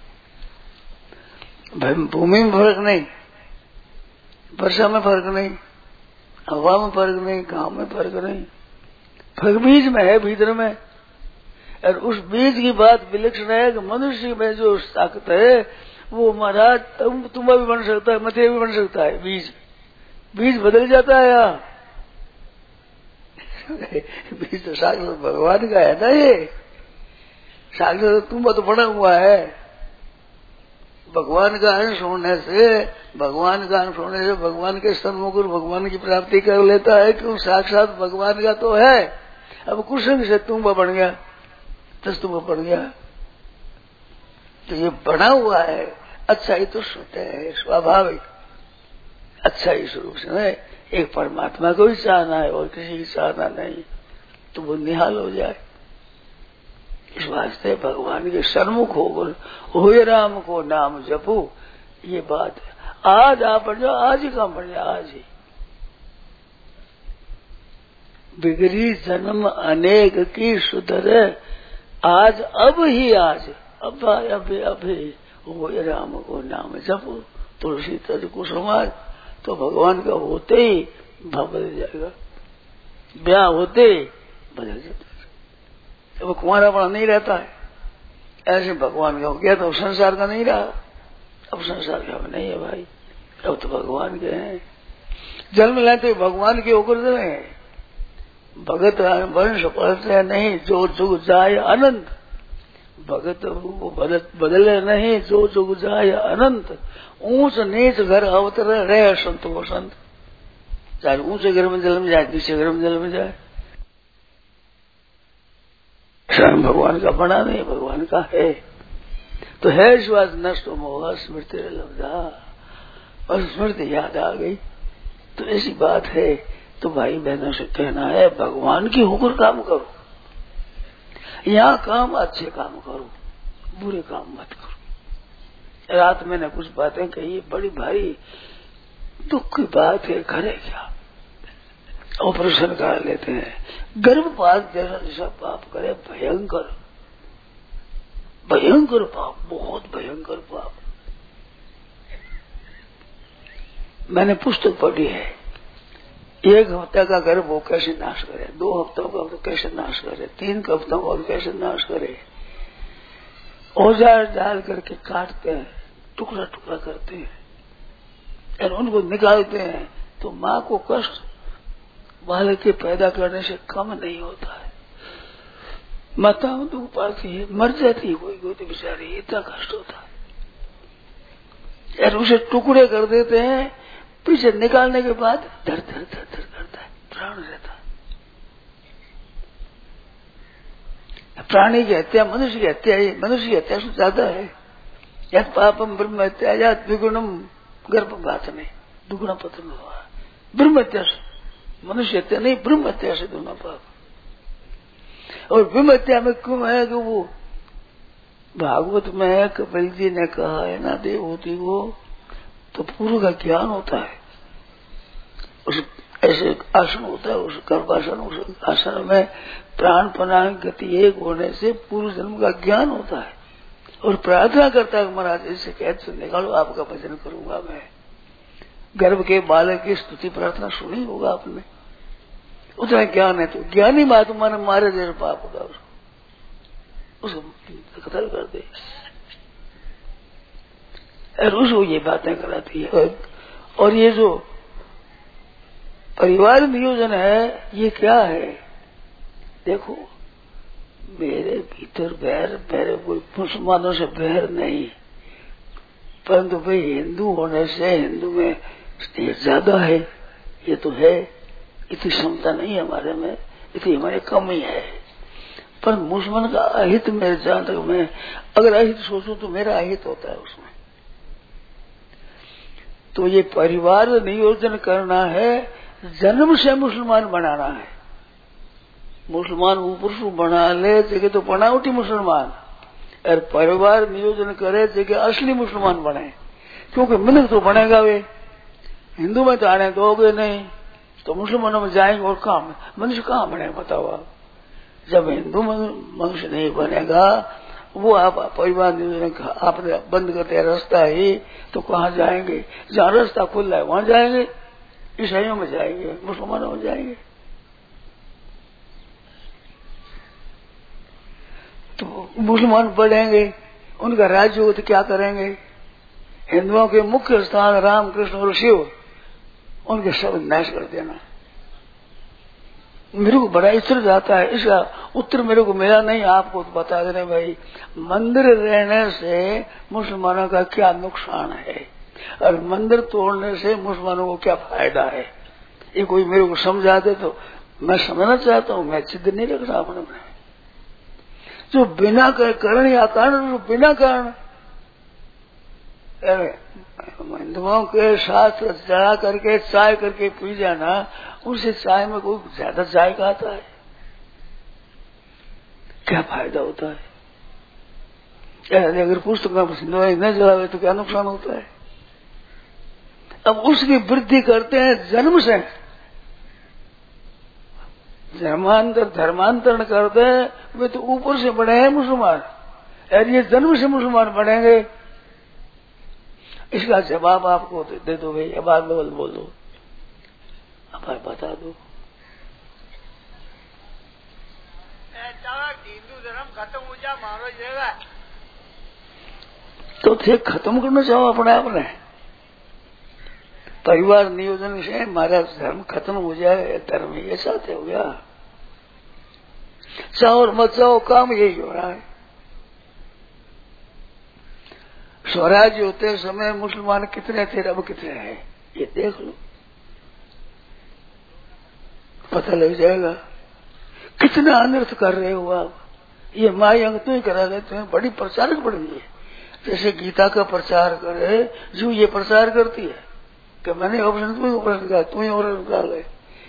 भूमि में फर्क नहीं, वर्षा में फर्क नहीं, हवा में फर्क नहीं, गांव में फर्क नहीं, फर्क बीज में है, भीतर में। और उस बीज की बात विलक्षण है कि मनुष्य में जो ताकत है वो महाराज तुम तुम्बा भी बन सकता है, मथिया भी बन सकता है। बीज बीज बदल जाता है यहाँ बीज तो साक्षात भगवान का है ना, ये साक्षात तुम्बा तो बना हुआ है। भगवान का अंश होने से भगवान का अंश होने से भगवान के सन्मुख भगवान की प्राप्ति कर लेता है कि साक्षात भगवान का तो है। अब कुछ से तुम्बा बन गया, तस्तुंबा बन गया, तो ये बना हुआ है। अच्छा ही तो शुद्ध है, स्वाभाविक अच्छा ही स्वरूप से एक परमात्मा को ही चाहना है और किसी की चाहना नहीं, तो वो निहाल हो जाए। इस वास्ते भगवान के सन्मुख होकर होए राम को नाम जपू, ये बात है। आज आप पढ़ जाओ, आज ही काम पढ़ जाओ, आज ही। बिगड़ी जन्म अनेक की सुधरे, आज अब ही आज अब अभी अभी होए राम को नाम जपू। तुलसी तज को समाज, तो भगवान का होते ही भाव बदल जाएगा, ब्याह होते ही बदल जाता है। वो कुंवारापना नहीं रहता है, ऐसे भगवान का हो गया तो संसार का नहीं रहा। अब संसार का नहीं है भाई, अब तो भगवान के हैं। जन्म लेते भगवान के होकर दे, भगत वंश पलटे नहीं जो जुग जाए अनंत। भगत वो बदले नहीं जो जुग जाए अनंत। ऊंच नीच घर अवतरे रहे संत वो संत, चाहे ऊंचे घर में जन्म जाए, नीचे घर में जन्म जाए, स्वयं भगवान का बना नहीं, भगवान का है। तो है विश्वास नष्ट मोह स्मृति लब्धा, और स्मृति याद आ गई। तो ऐसी बात है। तो भाई बहनों से कहना है भगवान की होकर काम करो, यहाँ काम अच्छे काम करो, बुरे काम मत करो। रात मैंने कुछ बातें कही, बड़ी भारी दुख की बात है, करे क्या, ऑपरेशन करा लेते हैं, गर्भपात जैसा जैसा पाप करे, भयंकर भयंकर पाप, बहुत भयंकर पाप। मैंने पुस्तक पढ़ी है, एक हफ्ते का गर्भ वो कैसे नाश करे, दो हफ्तों का तो कैसे नाश करे, तीन हफ्तों का कैसे नाश करे, औजार डाल करके काटते हैं, टुकड़ा टुकड़ा करते हैं और उनको निकालते हैं। तो माँ को कष्ट बालक के पैदा करने से कम नहीं होता है। माताओं दुख पाती है, मर जाती है कोई कोई तो बेचारी, इतना कष्ट होता है। और उसे टुकड़े कर देते हैं, पीछे निकालने के बाद धर धर धर धर करता है, प्राण रहता है। प्राणी की हत्या मनुष्य की हत्या है, मनुष्य की हत्या से ज्यादा है। यद पापम ब्रह्म हत्या या द्विगुणम गर्भपात में दुगुना पतन हुआ। ब्रह्म हत्या से, मनुष्य हत्या नहीं, ब्रह्म हत्या से दोनों पाप। और ब्रह्म हत्या में क्यों है कि वो भागवत में कपिल जी ने कहा है ना, देवहूति को तो पूर्व का ज्ञान होता है। उस ऐसे आसन होता है, उस गर्भासन, उस आसन में प्राण पनाह गति एक होने से पूर्व जन्म का ज्ञान होता है। और प्रार्थना करता है महाराज इससे कैद से निकालो, आपका भजन करूंगा मैं। गर्भ के बालक की स्तुति प्रार्थना सुनी होगा आपने, उतना ज्ञान है। तो ज्ञानी महात्मा ने मारे जैसे पाप होगा, उसको उसको कत्ल कर दे। और उसको ये बातें कराती है। और ये जो परिवार नियोजन है, ये क्या है? देखो, मेरे भीतर बैर, मेरे कोई मुसलमानों से बैर नहीं, परंतु भाई हिंदू होने से हिंदू में ज्यादा है, ये तो है। इतनी क्षमता नहीं है हमारे में, इतनी हमारी कमी है। पर मुसलमान का अहित मेरे जहां तक मैं अगर अहित सोचूं तो मेरा अहित होता है उसमें। तो ये परिवार नियोजन करना है, जन्म से मुसलमान बनाना है। मुसलमान ऊपर से बना ले जगह तो बनावटी मुसलमान, और परिवार नियोजन करे जगह असली मुसलमान बने। क्योंकि मिलक तो बनेगा वे, हिंदू में तो आने दोगे नहीं तो मुसलमानों में जाएंगे और कहाँ मनुष्य कहाँ बने बताओ आप। जब हिंदू मनुष्य नहीं बनेगा वो आप परिवार आपने बंद करते हैं रास्ता ही तो कहाँ जाएंगे। जहाँ रास्ता खुला है वहां जाएंगे, ईसाइयों में जाएंगे, मुसलमानों में जाएंगे। तो मुसलमान बढ़ेंगे, उनका राज्य हो तो क्या करेंगे। हिंदुओं के मुख्य स्थान राम कृष्ण और शिव, उनके सब नाश कर देना। मेरे को बड़ा इश्तर आता है, इसका उत्तर मेरे को मिला नहीं, आपको तो बता देने भाई। मंदिर रहने से मुसलमानों का क्या नुकसान है और मंदिर तोड़ने से मुसलमानों को क्या फायदा है, ये कोई मेरे को समझा दे तो मैं समझना चाहता हूँ। मैं जिद नहीं रख रहा अपने में। जो बिना कारण या कारण जो बिना कारण हिंदुओं के साथ जला करके चाय करके पी जाना, उनसे चाय में कोई ज्यादा चाय का आता है, क्या फायदा होता है। अगर पुस्तक न जलावे तो क्या नुकसान होता है। अब उसकी वृद्धि करते हैं जन्म से, धर्मांतर धर्मांतरण करते हैं वे तो ऊपर से बने हैं मुसलमान, और ये जन्म से मुसलमान बनेंगे। इसका जवाब आपको दे दो भाई, अब आप बोल बोल दो, अब आप बता दो। हिंदू धर्म खत्म हो जा मारो जाएगा तो थे खत्म करना चाहो अपने आपने। परिवार नियोजन से हमारा धर्म खत्म हो जाए, धर्म ये चाहते हो गया। चाहो और मत चाहो काम यही हो रहा है। स्वराज होते समय मुसलमान कितने थे, अब कितने हैं ये देख लो, पता लग जाएगा। कितना अनर्थ कर रहे हो आप। ये माई अंग तो ही करा गए, तुम्हें बड़ी प्रचारक बन गई है। जैसे गीता का प्रचार करे जो ये प्रचार करती है कि मैंने ऑपरेशन तुम्हें ऑपरेशन कहा, तुम्हें ऑपरेशन कहा गए।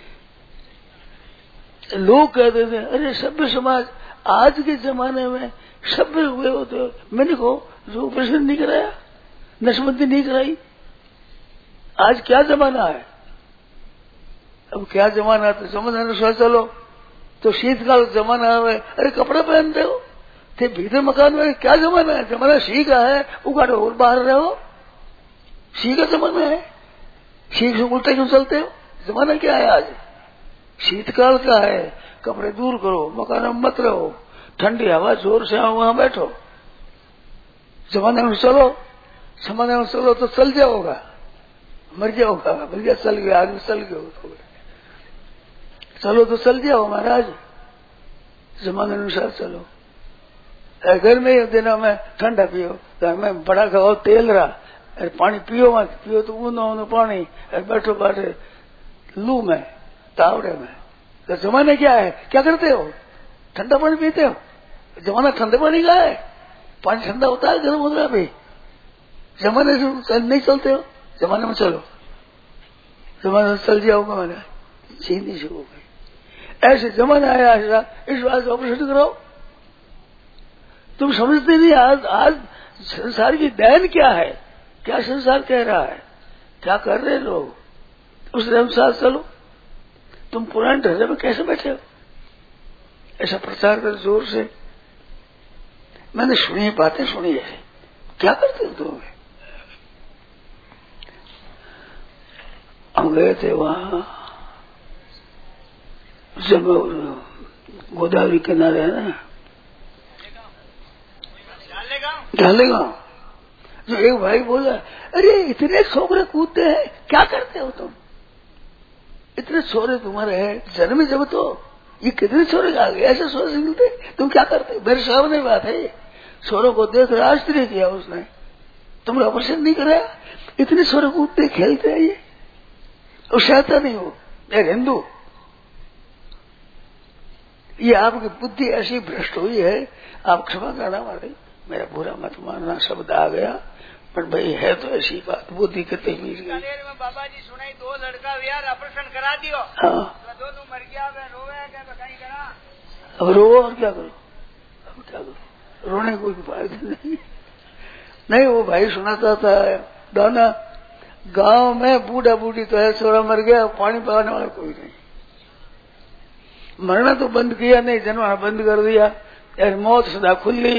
लोग कहते थे अरे सभ्य समाज आज के जमाने में सभ्य हुए होते हो। मैंने कहो जो ऑपरेशन नहीं कराया, नसबंदी नहीं कराई, आज क्या जमाना है। अब क्या जमाना है तो जमाना अनुसार चलो। तो शीतकाल जमाना है, अरे कपड़े पहनते हो थे भीतर मकान में, क्या जमाना है। जमाना सी का है, उगाड़ो और बाहर रहो। सी का जमाना है, सी से उल्टे क्यों चलते हो। जमाना क्या है आज, शीतकाल का है। कपड़े दूर करो, मकान में मत रहो, ठंडी हवा जोर से आओ वहां बैठो। जमाने में चलो, जमाने में चलो तो चल जाओगा, मर जाओगा। भैया चल गया, आदमी चल गया तो चलो तो चल जाओ महाराज, जमाने अनुसार चलो। घर में दिनों में ठंडा पियो, तो मैं बड़ा खाओ तेल रहा, अरे पानी पियो मत, पियो तो ऊनो ऊनो पानी, अरे बैठो बैठे लू में तावड़े में। तो जमाने क्या है, क्या करते हो, ठंडा पानी पीते हो। जमाना ठंडे पानी का है, पानी ठंडा होता है गर्म होता है भाई। जमाने से नहीं चलते हो, जमाने में चलो, जमाने में चल जाओगा। मैंने सीधी शुरू हो गई, ऐसे जमाना आया ऐसा, इस बात से ऑपरेशन कराओ। तुम समझते नहीं आज आज संसार की दैन क्या है, क्या संसार कह रहा है, क्या कर रहे लोग, उस अनुसार चलो। तुम पुराने ढर्रे में कैसे बैठे हो, ऐसा प्रचार कर जोर से। मैंने सुनी बातें सुनी है, क्या करते हो तुम। हम गए थे वहां, जब गोदावरी किनारे है ना, ढालेगांव। जो एक भाई बोला अरे इतने छोकरे कूदते हैं, क्या करते हो तुम, इतने छोरे तुम्हारे हैं जन्म जब तो ये कितने छोरे आ गए, ऐसे छोरे मिलते, तुम क्या करते। मेरे सामने बात है, छोरों को देख रहे आश्चर्य किया उसने, तुमने ऑपरेशन नहीं कराया, इतने छोरे कूदते खेलते हैं ये, और सहता नहीं हो यार हिंदू। ये आपकी बुद्धि ऐसी भ्रष्ट हुई है, आप क्षमा करना हमारे, मेरा बुरा मत मानना, शब्द आ गया, पर भाई है तो ऐसी बात, बुद्धि कितनी मिल गई। बाबा जी सुनाई दो लड़का यार ऑपरेशन करा दियो, हाँ दो तू मर गया, रोवे क्या कहीं करा, अब रो और क्या करो, अब क्या करो, रोने कोई फायदा नहीं। नहीं वो भाई सुनाता था गाना, गांव में बूढ़ा बूढ़ी तो है, छोरा मर गया, पानी पाने वाला कोई नहीं। मरना तो बंद किया नहीं, जन्माना बंद कर दिया, यार मौत सदा खुली।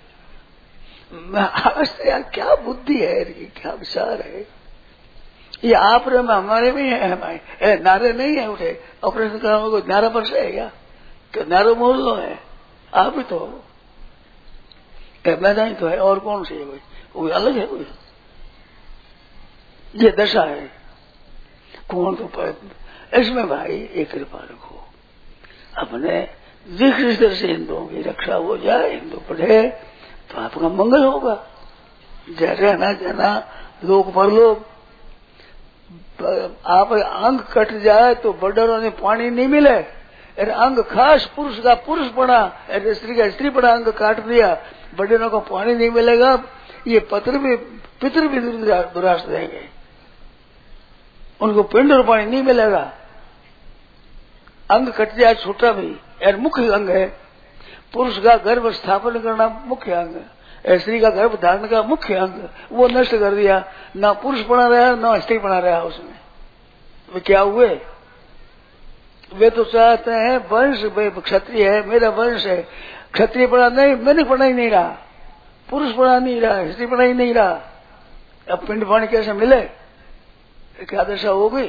यार क्या बुद्धि है इनकी, क्या विचार है। ये आप रे में हमारे में है, हमारे नारे नहीं है उठे ऑपरेशन कराने को, नारा पर से है क्या? क्या नारो मोहल्लो है? आप ही तो हो, मैदानी तो है, और कौन सी है कोई? वो अलग है कोई? ये दशा है। कौन तो पर इसमें भाई एक कृपा रखो, अपने जिस तरह से हिंदुओं की रक्षा हो जाए, हिंदू पढ़े तो आपका मंगल होगा। जैसे ना जाना लोग पर लोग, आप अंग कट जाए तो बड़ों ने पानी नहीं मिले, अरे अंग खास पुरुष का पुरुष पड़ा, अरे स्त्री का स्त्री पड़ा, अंग काट दिया, बड़ों को पानी नहीं मिलेगा, ये पत्र भी पितर भी दुरास्त रहेंगे, उनको पिंड और पानी नहीं मिलेगा। अंग कट जाए छोटा भी, यार मुख्य अंग है, पुरुष का गर्भ स्थापन करना मुख्य अंग है, स्त्री का गर्भ धारण का मुख्य अंग, वो नष्ट कर दिया, ना पुरुष बना रहा ना स्त्री बना रहा उसमें। वे क्या हुए? वे तो चाहते हैं वंश, क्षत्रिय है मेरा वंश है, क्षत्रिय पढ़ा नहीं, मैंने पढ़ा ही नहीं रहा, पुरुष पढ़ा नहीं रहा, स्त्री पढ़ा ही नहीं रहा, अब पिंड पानी कैसे मिले? क्या दशा हो गई?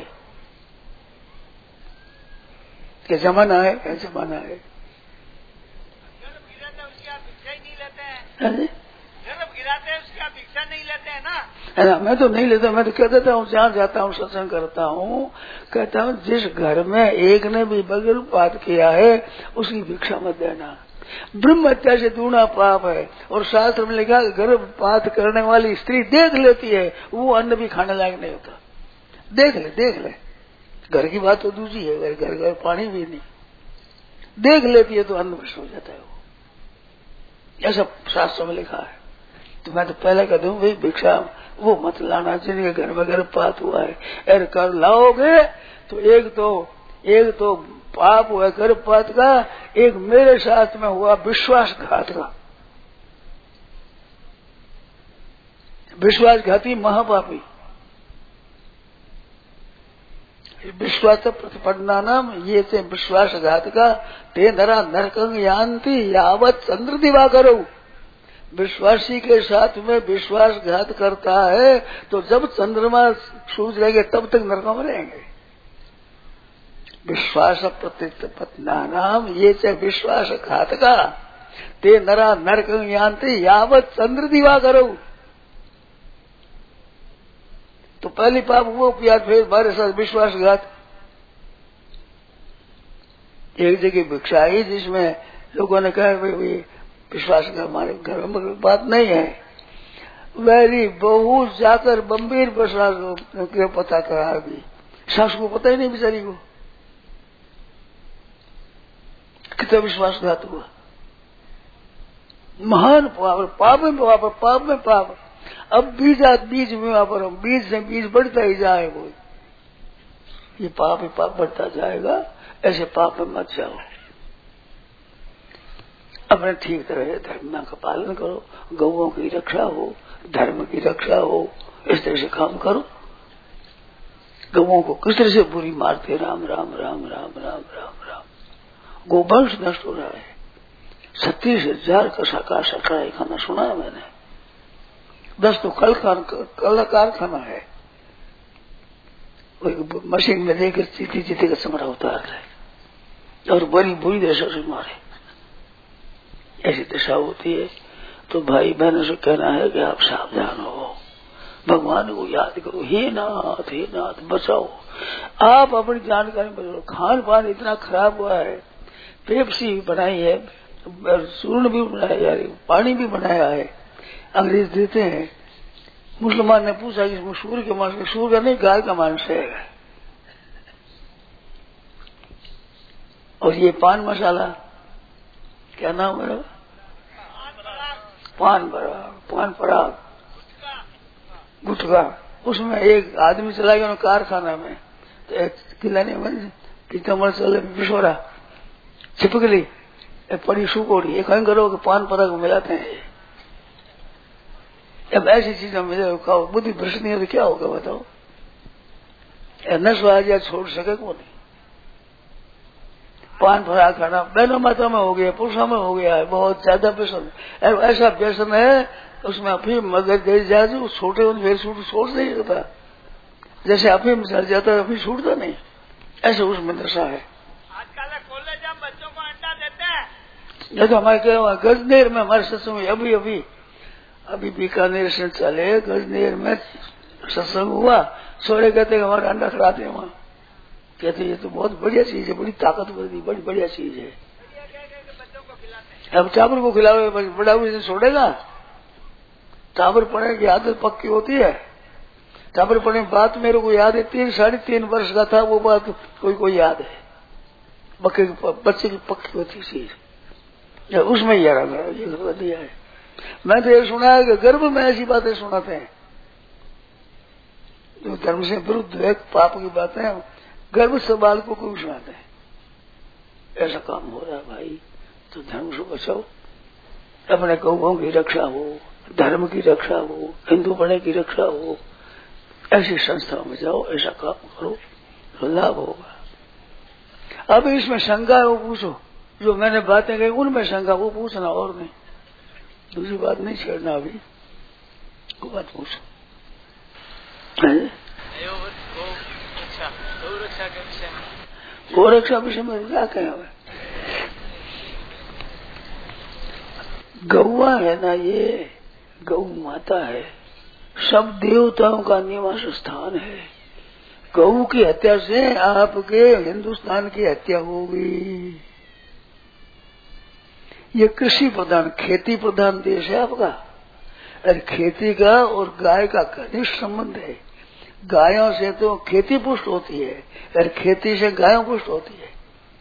क्या जमाना है? क्या जमाना है? गिराते हैं उसकी आप भिक्षा नहीं लेते हैं ना? है ना, मैं तो नहीं लेता, मैं तो कह देता हूँ, जहाँ जाता हूँ सत्संग करता हूँ, कहता हूँ जिस घर में एक ने भी बगैर पात किया है उसकी भिक्षा मत देना। ब्रह्म हत्या से दूना पाप है, और शास्त्र में लिखा गर्भपात करने वाली स्त्री देख लेती है, वो अन्न भी खाने लायक नहीं होता। देख ले देख ले, घर की बात तो दूसरी है, घर घर पानी भी नहीं, देख लेती है तो अन्न भ्रष्ट हो जाता है, वो ऐसा शास्त्र में लिखा है। तो मैं तो पहले कह दूं भाई भिक्षा वो मत लाना, जिनके घर में गर्भपात हुआ है, अरे कर लाओगे तो एक तो एक तो पाप हुआ गर्भपात का, एक मेरे साथ में हुआ विश्वासघात का। विश्वासघाती महापापी, विश्वास प्रतिपन्ना नाम ये थे विश्वासघात का, ते नरा नरकंग यान्ति यावत चंद्र दिवा करो। विश्वासी के साथ में विश्वासघात करता है तो जब चंद्रमा सूझ रहेंगे तब तक नरकों में रहेंगे। विश्वास प्रतिपन्ना नाम ये थे विश्वासघात का, ते नरा नरकंग यान्ति यावत चंद्र दिवा करो। तो पहली पाप वो किया, फिर हमारे साथ विश्वासघात। एक जगह भिक्षा आई जिसमें लोगों ने कहा भाई विश्वास का हमारे घर में बात नहीं है, वेरी बहुत जाकर बम्बीर विश्वास पता करा, अभी सास को पता ही नहीं बेचारी को कितना विश्वासघात हुआ। महान पाप, पाप में पाप, पाप में पाप। अब बीज बीज में वापर, बीज से बीज बढ़ता ही जाए, वो ये पाप ही पाप बढ़ता जाएगा, ऐसे पाप में मत जाओ। अपने ठीक तरह धर्म का पालन करो, गौओं की रक्षा हो, धर्म की रक्षा हो, इस तरह से काम करो। गौओं को किस तरह से बुरी मारते, राम राम राम राम राम राम राम। गोवंश नष्ट हो रहा है, छत्तीस हजार का कड़ाई खाना सुना है मैंने, दस तो कल कल कारखाना है, मशीन में लेकर चीती चीती का चमड़ा उतार रहे और बड़ी बुरी दशा से मारे, ऐसी दशा होती है। तो भाई बहनों से कहना है कि आप सावधान हो, भगवान को याद करो, हे नाथ हे नाथ बचाओ, आप अपनी जानकारी बचाओ। खान पान इतना खराब हुआ है, पेप्सी भी बनाई है, चूर्ण भी बनाया है, पानी भी बनाया है, अंग्रेज देते हैं। मुसलमान ने पूछा कि इसमें सूर के मांस, सूर का नहीं गाय का मांस है, और ये पान मसाला क्या नाम है, पान पराग, पान पराग गुटखा, उसमें एक आदमी चला गया कारखाना में, तो एक किलाने में पीतम्बर चले पिछोरा चिपक ली, एक पड़ी सुकोड़ी, एक कहीं करो कि पान पराग मिलाते हैं। अब ऐसी चीजें मिले खाओ, बुद्धि भ्रष्ट नहीं हो तो क्या होगा बताओ। नशा आ जाए छोड़ सके को नहीं। पान फरा खाना बहनों माता में हो गया, पुरुषों में हो गया है, बहुत ज्यादा व्यसन। ऐसा व्यसन है उसमें अफीम मगर दे जाए जो छोटे उन फिर छूट छोड़ नहीं होता। जैसे अफीम चढ़ जाता है अफीम छूटता नहीं, ऐसे उसमें नशा है। आजकल कॉलेज में बच्चों को अंडा देते हैं। ये तो हमारे क्या गजनेर में हमारे सत्संग में अभी अभी अभी बीकानेर से चले गजनेर में सत्संग हुआ। सोरे कहते हमारे अंडा खिलाते हैं वहाँ। कहते ये तो बहुत बढ़िया चीज है, बड़ी ताकतवर दी बड़ी बढ़िया चीज है। बच्चों को खिलाते हैं। अब चावल को खिलावे बड़ा हुए छोड़ेगा। चावल पड़ने की आदत पक्की होती है। चावल पड़ने की बात मेरे को याद है, तीन साढ़े तीन वर्ष का था वो बात कोई कोई याद है। बच्चे बच्चे की पक्की होती चीज उसमें ही यार ये दिया है। मैं तो ये सुना है कि गर्भ में ऐसी बातें सुनाते हैं जो धर्म से विरुद्ध है, पाप की बातें गर्भ से बाल को कोई सुनाते हैं। ऐसा काम हो रहा है भाई, तो धर्म से बचाओ, अपने गौओं की रक्षा हो, धर्म की रक्षा हो, हिंदू पढ़े की रक्षा हो, ऐसी संस्थाओं में जाओ, ऐसा काम करो तो लाभ होगा। अब इसमें शंका है वो पूछो, जो मैंने बातें कही उनमें शंका वो पूछना और नहीं, दूसरी बात नहीं छेड़ना। अभी वो बात पूछो। गोरक्षा विषय में क्या कहें हमें? गौवा है ना, ये गौ माता है, सब देवताओं का निवास स्थान है। गौ की हत्या से आपके हिंदुस्तान की हत्या होगी। ये कृषि प्रधान खेती प्रधान देश है आपका, और खेती का और गाय का घनिष्ठ संबंध है। गायों से तो खेती पुष्ट होती है और खेती से गायों पुष्ट होती है।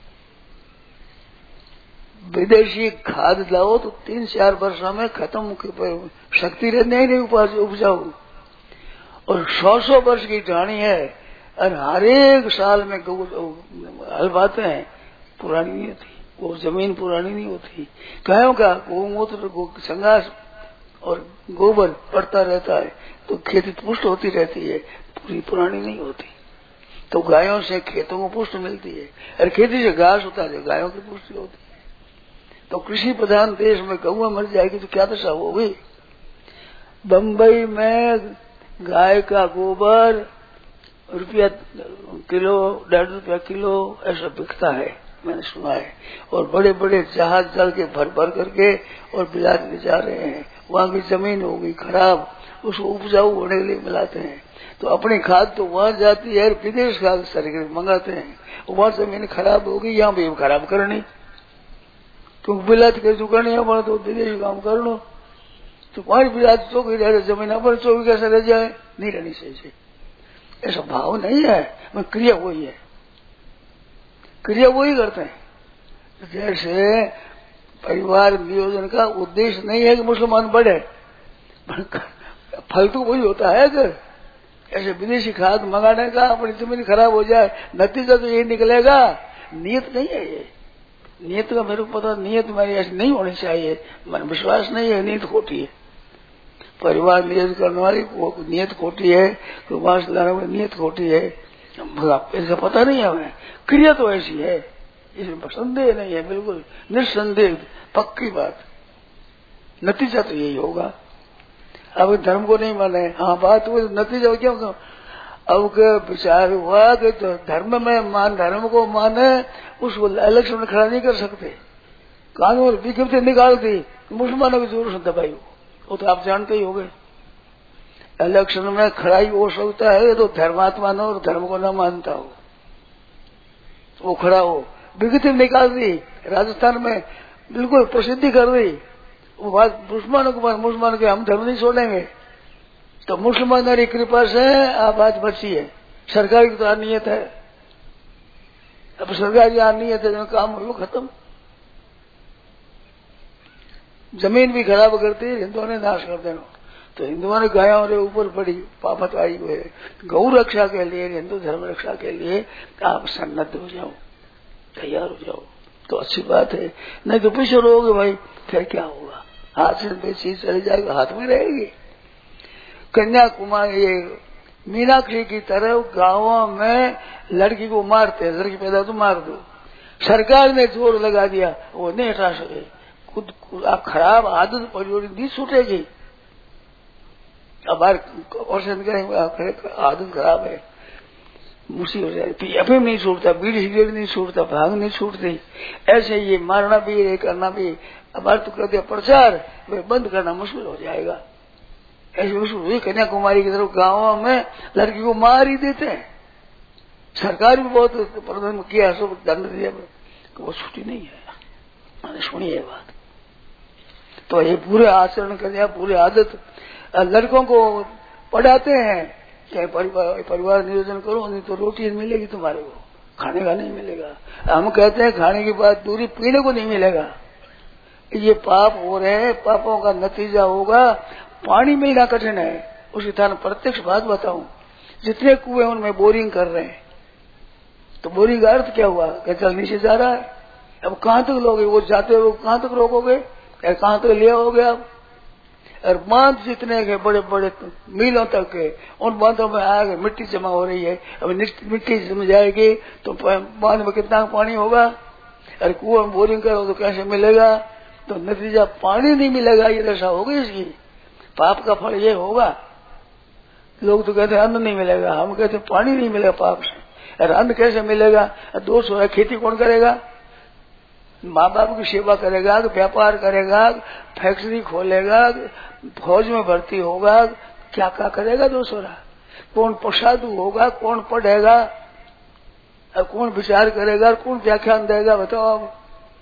विदेशी खाद लाओ तो तीन चार वर्षों में खत्म शक्ति रहने नहीं उपजाऊ, और सौ सौ वर्ष की कहानी है, और हर एक साल में हलवाते हैं, पुरानी नहीं होती वो जमीन, पुरानी नहीं होती। गायों का गोमूत्र गो, संघास और गोबर पड़ता रहता है तो खेती पुष्ट होती रहती है, पूरी पुरानी नहीं होती। तो गायों से खेतों को पुष्ट मिलती है, और खेती से घास होता है, गायों की पुष्टि होती है। तो कृषि प्रधान देश में गौ मर जाएगी तो क्या दशा होगी? बम्बई में गाय का गोबर रुपया किलो, डेढ़ रुपया किलो ऐसा बिकता है, मैंने सुना है। और बड़े बड़े जहाज जल के भर भर करके और बिलाट ले जा रहे हैं। वहाँ की जमीन होगी खराब, उसको उपजाऊ होने के लिए मिलाते हैं। तो अपनी खाद तो वहाँ जाती है, विदेश खाद सरकार मंगाते हैं। वहाँ जमीन खराब होगी, यहाँ भी खराब करनी, क्योंकि बिलाट के जो करनी है तो विदेश काम कर लो। तो वहां बिलाट चौकी रह रहे, जमीन पर चौकी कैसे रह जाए? नहीं रहनी चाहिए। ऐसा भाव नहीं है, मैं क्रिया वही है, क्रिया वही करते हैं। जैसे परिवार नियोजन का उद्देश्य नहीं है कि मुसलमान बढ़े, फल तो वही होता है। अगर ऐसे विदेशी खाद मंगाने का अपनी जमीन खराब हो जाए, नतीजा तो यही निकलेगा। नियत नहीं है ये, नियत का मेरे को पता, नियत मेरी ऐसी नहीं होनी चाहिए, मन विश्वास नहीं है, नियत खोटी है। परिवार नियत करने वाली नियत खोटी है, मांस लाने वाली नियत खोटी है, इसका पता नहीं है हमें। क्रिया तो ऐसी है, इसमें संदेह नहीं है, बिल्कुल निस्संदेह पक्की बात। नतीजा तो यही होगा। अब धर्म को नहीं माने, हाँ बात हुई, नतीजा क्यों? अब के विचार हुआ कि तो धर्म में मान, धर्म को माने, उसको इलेक्शन में खड़ा नहीं कर सकते। कानून विज्ञप्ति निकाल दी, मुसलमानों की जरूरत दबाई, वो तो आप जानते ही होंगे। इलेक्शन में खड़ाई हो सकता है तो धर्मात्मा न और धर्म को न मानता हो, वो खड़ा हो। विज्ञप्ति निकाल दी, राजस्थान में बिल्कुल प्रसिद्धि कर दी, वो बात मुसलमानों को, मुसलमान के हम धर्म नहीं छोड़ेंगे। तो मुसलमानों की कृपा से आप आज बची है। सरकार की तो नियत है, अब सरकार की नियत है, काम हो खत्म। जमीन भी खराब करती है, हिंदुओं ने नाश कर देना। तो हिंदुओं ने गायों के ऊपर बड़ी पापत आई हुई है। गौ रक्षा के लिए, हिंदू धर्म रक्षा के लिए आप सन्नद्ध हो जाओ, तैयार हो जाओ तो अच्छी बात है। नहीं तो पीछे रहोगे भाई, फिर क्या होगा? हाथ से चीज चली जाएगी, हाथ में रहेगी। कन्याकुमारी, ये मीनाक्षी की तरह गांवों में लड़की को मारते हैं, लड़की पैदा तो मार दो। सरकार ने जोर लगा दिया, वो नहीं हटा सके। खुद खराब आदत परिवार नहीं छूटेगी। अब ऑपरेशन करेंगे, आदत खराब है, मुसीबत हो जाएगी। अफीम नहीं छूटता, बीड़ी सिगरेट नहीं छूटता, भांग नहीं छूटती। ऐसे ये मारना भी, ये करना भी। अब तो कर दिया प्रचार, वे बंद करना मुश्किल हो जाएगा। ऐसी मुश्किल हुई कन्याकुमारी की तरफ गांवों में लड़की को मार ही देते हैं। सरकार भी बहुत प्रबंध किया, सब दंड दिया, वो छुट्टी नहीं है। मैंने सुनी है बात। तो ये पूरे आचरण कर दिया, पूरे आदत। लड़कों को पढ़ाते हैं कि परिवार परिवार नियोजन करो, नहीं तो रोटी मिलेगी तुम्हारे को, खाने का नहीं मिलेगा। हम कहते हैं खाने की बात दूरी, पीने को नहीं मिलेगा। ये पाप हो रहे हैं, पापों का नतीजा होगा पानी मिलना कठिन है। उसी तरह प्रत्यक्ष बात बताऊं, जितने कुएं उनमें बोरिंग कर रहे हैं, तो बोरिंग का अर्थ क्या हुआ कि जल नीचे जा रहा है। अब कहां तक लोगे, वो जाते हो कहां तक रोकोगे, कहां तक ले आओगे आप। और बांध जितने के बड़े बड़े मीलों तक के, उन बांधों में आगे मिट्टी जमा हो रही है। अब मिट्टी जम जाएगी तो बांध में कितना पानी होगा। और कुएं में बोरिंग करो तो कैसे मिलेगा। तो नतीजा पानी नहीं मिलेगा, ये दशा होगी इसकी। पाप का फल ये होगा। लोग तो कहते हैं अन्न नहीं मिलेगा, हम कहते हैं पानी नहीं मिलेगा पाप से। और अन्न कैसे मिलेगा। दोष हो रहा है, खेती कौन करेगा। माँ बाप की सेवा करेगा, व्यापार करेगा, फैक्ट्री खोलेगा, फौज में भर्ती होगा, क्या क्या करेगा। दोष हो रहा, कौन प्रसादु होगा, कौन पढ़ेगा, और कौन विचार करेगा, कौन व्याख्यान देगा, बताओ आप।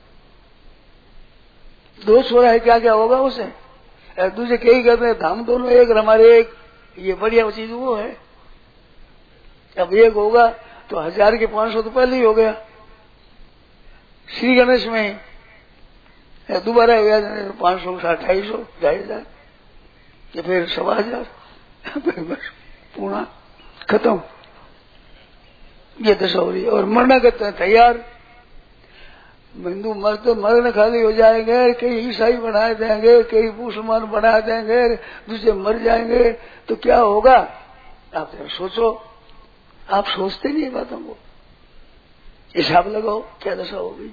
दोष हो रहा है, क्या क्या होगा उसे। दूसरे कई कहते हैं हम दोनों एक, हमारे एक, ये बढ़िया चीज वो है। अब एक होगा तो हजार के पांच सौ तो पहले ही हो गया। श्री गणेश में दोबारा हो गया पांच सौ अट्ठाईस सौ ढाई हजार, या फिर सवा हजार, पूरा खत्म। ये दशा हो रही है। और मरना करते हैं तैयार। हिंदू मर तो मरने खाली हो जाएंगे, कई ईसाई बना देंगे, कई मुसलमान बना देंगे, दूसरे मर जाएंगे, तो क्या होगा। आप जरा सोचो। आप सोचते नहीं बातों को, हिसाब लगाओ क्या दशा होगी।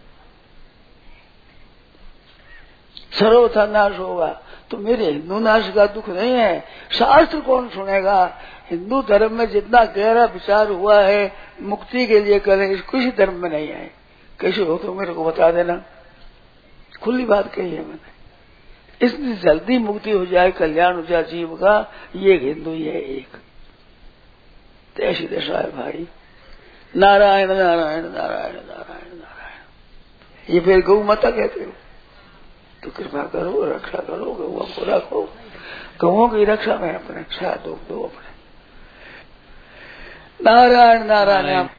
सर्वथा नाश होगा। तो मेरे हिंदू नाश का दुख नहीं है, शास्त्र कौन सुनेगा। हिंदू धर्म में जितना गहरा विचार हुआ है मुक्ति के लिए करें, इस किसी धर्म में नहीं है। कैसे हो तो मेरे को बता देना। खुली बात कही है मैंने। इतनी जल्दी मुक्ति हो जाए, कल्याण हो जाए जीव का, ये हिंदू ही है एक। तो ऐसी दशा है भाई। नारायण नारायण नारायण नारायण नारायण। ये फिर गौ माता कहते हो, तो कृपा करो, रक्षा करो, गौओं को रखो। गौओं की रक्षा में अपने साथ दो, दो अपने। नारायण नारायण।